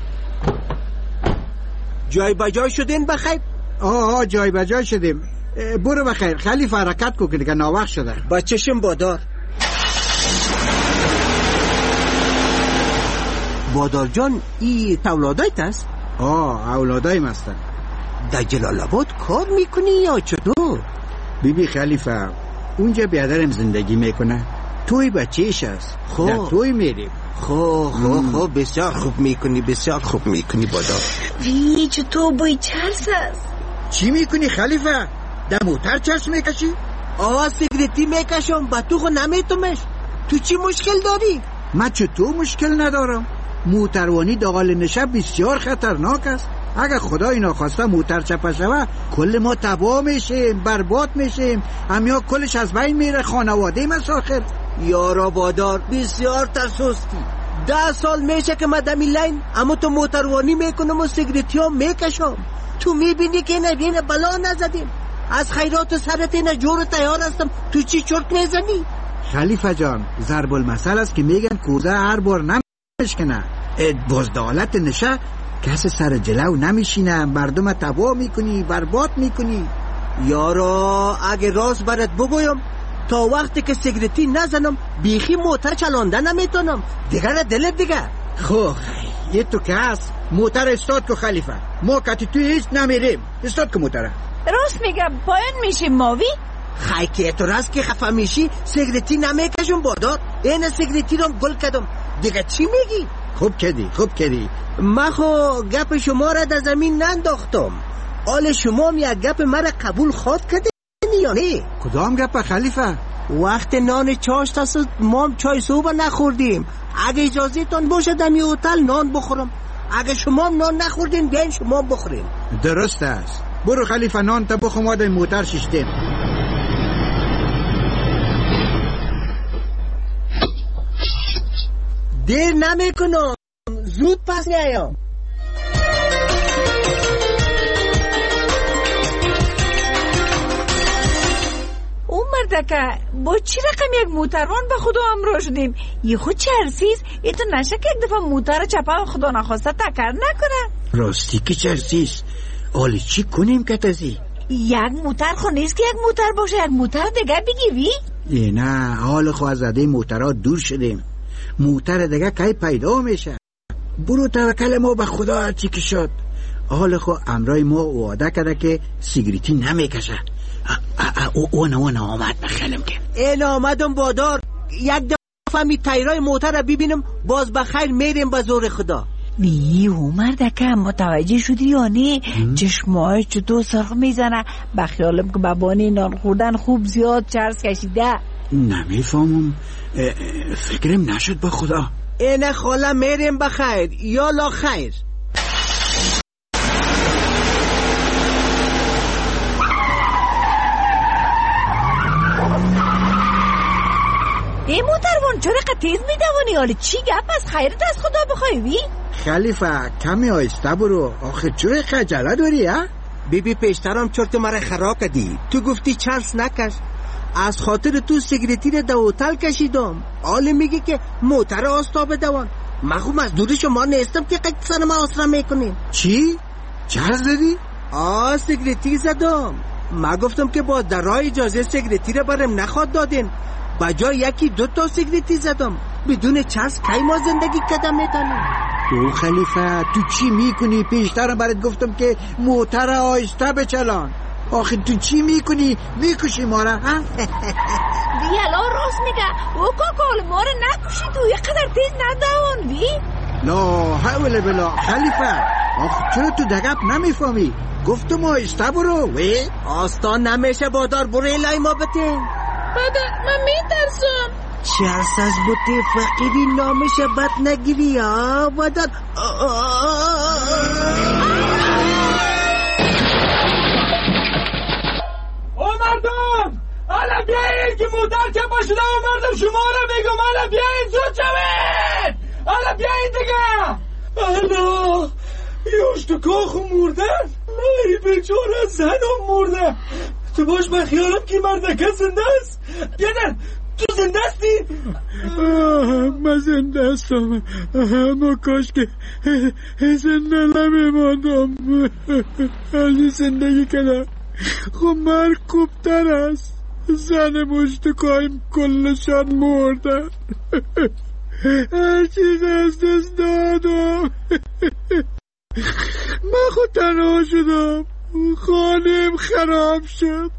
جای بجای شدین بخیر؟ آه آه جای بجای شدیم. برو بخیر خلیفه حرکت کو که دیگه ناوقت شده. بچه‌شم بادار. بادار جان ای تولادایت است؟ آه اولادایم هستن. در جلال آباد کار میکنی یا چطور؟ بیبی خلیفه اونجا بیادرم زندگی میکنه، توی بچهش است. خب در توی میریم. خب خب خب بسیار خوب میکنی بسیار خوب میکنی بادار. وی چطور بوی چرس است؟ چی میکنی خلیفه؟ در موتر چرس میکشی؟ آه سیگریتی میکشم با تو خو نمیتومش. تو چی مشکل داری؟ من چطور مشکل ندارم؟ موتروانی داغال نشه بسیار خطرناک است. اگر خدای ناخواسته موتر چپه شوه کل ما تباه میشیم، برباد میشیم، همیا کلش از بین میره، خانواده مساخر. یارا بادار بسیار ترسوستی. ده سال میشه که من دمی لین اما تو موتروانی میکنم و سیگریتی ها میکشم. تو میبینی که نبینه بلا نزدیم. از خیرات سرت اینه جور تیار هستم، تو چی چرت میزنی؟ خلیفه جان ضرب المثل است که میگن کوزه هر بار نمیشکنه. بزدالت نشه کس سر جلو نمیشینه، مردم تباه میکنی، برباد میکنی. یارا اگه راست برات بگویم تا وقتی که سیگریتی نزنم بیخی موتر چلانده نمیتونم. دیگر دلت دیگه. خب یه تو که هست موتر استاد که خلیفه ما کتی توی هیچ نمیریم. استاد که موتره راست میگه باید میشیم ماوی. خی که تو راست که خفه میشی سیگریتی نمیکشم بادار. این سیگریتی رو گل کردم دیگه چی میگی؟ خوب کردی خوب کردی. من خو گپ شما را در زمین ننداختم. آل شما می گپ مرا قبول خواد کردین یا نه؟ کدام گپ خلیفه؟ وقت نان چاشت است ما چای صبح نخوردیم. اگه اجازه تان باشه دمی هتل نان بخورم. اگه شما نان نخوردین بیاین شما بخورین. درست است. برو خلیفه نان تا بخور ما در موتر ششتیم. دیر نمیکنم زود پس میایم. اون مردکه با چی رقم یک موتروان به خدا همراه شدیم؟ یه خود چرسیز ای تو نشه که یک دفعه موتر چپه خدا نخواسته تکر نکنه. راستی که چرسیز آلی چی کنیم که تازی؟ یک موتر خو نیست که یک موتر باشه، یک موتر دیگه بگی وی؟ ای نه حال خو از زده موترها دور شدیم. موتر دیگه کی پیدا میشه. برو توکل ما به خدا هرچی که شد. حال خو امرای ما وعده کرده که سیگریتی نمیکشه. اون اون آمد بخیلم که این آمدم بادار. یک دفعه می تیرای موتر رو ببینم باز بخیر میریم به زور خدا. وی اومر دکه متوجه شدی یا نه؟ چشمای چطور سرخ میزنه. بخیالم که بابانی نان خوردن خوب زیاد چرس کشیده. نمیفهمم فکرم نشد با خدا. اینه خاله میریم بخیر یا لا خیر. ای موتروان چرا تیز میدوانی؟ حالا چی گپ از خیرت از خدا بخوای وی؟ خلیفه کمی آیسته برو. آخه چرا خجاله داری ها؟ بیبی پیشترم چرت مرا خراب کردی. تو گفتی چرس نکش. از خاطر تو سیگریتی رو در هتل کشیدم. حالا میگی که موتر آستا بدوان. من خو مزدور شما نیستم که قد سر ما آسرا میکنیم. چی؟ چرس زدی؟ آه سیگریتی زدم. من گفتم که با درای اجازه سیگریتی رو برم نخواد دادین. بجای یکی دو تا سیگریتی زدم. بدون چرس کی ما زندگی کدم میتونیم؟ او خلیفه تو چی میکنی؟ پیشترم برات گفتم که موتر آیسته بچلان. آخه تو چی میکنی؟ میکشی ما را ها؟ بیالا راست میگه. او کاکال ما را نکشی تو یه قدر تیز ندوان بی؟ لا حول بلا خلیفه آخه چرا تو دقیق نمیفهمی؟ گفتم آیسته برو وی؟ آستان نمیشه بادار برو الهی ما بتین. بادر من میترسم. چرس از بوتی فقیری نامش بد نگیری ها بادر. حالا بیایید که موتر چپا شده و مردم شما رو میگم. حالا بیایید زود شوید. حالا بیایید دیگه. حالا یوش تو کاخو مردن. ای بیچاره زنم مرده. تو باش بخیالم که مردکه زنده است. بیادر تو زنده استی؟ من زنده هستم، اما کاش که زنده نمیماندم. از زندگی کردم خب مرگ خوبتر است. زن مشتکایم کلشان مردن. هر چیز از دست دادم. من خود تنها شدم، خانم خراب شد.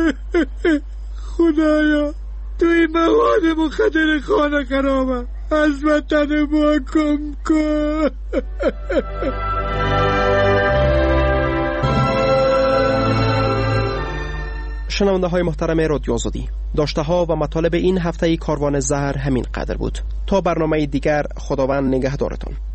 خدایا توی مواد مخدر خانه خرابم، از وطن ما کم کن. شنونده های محترم رادیو آزادی، داشته ها و مطالب این هفته کاروان زهر همین قدر بود. تا برنامه دیگر، خداوند نگهدارتان.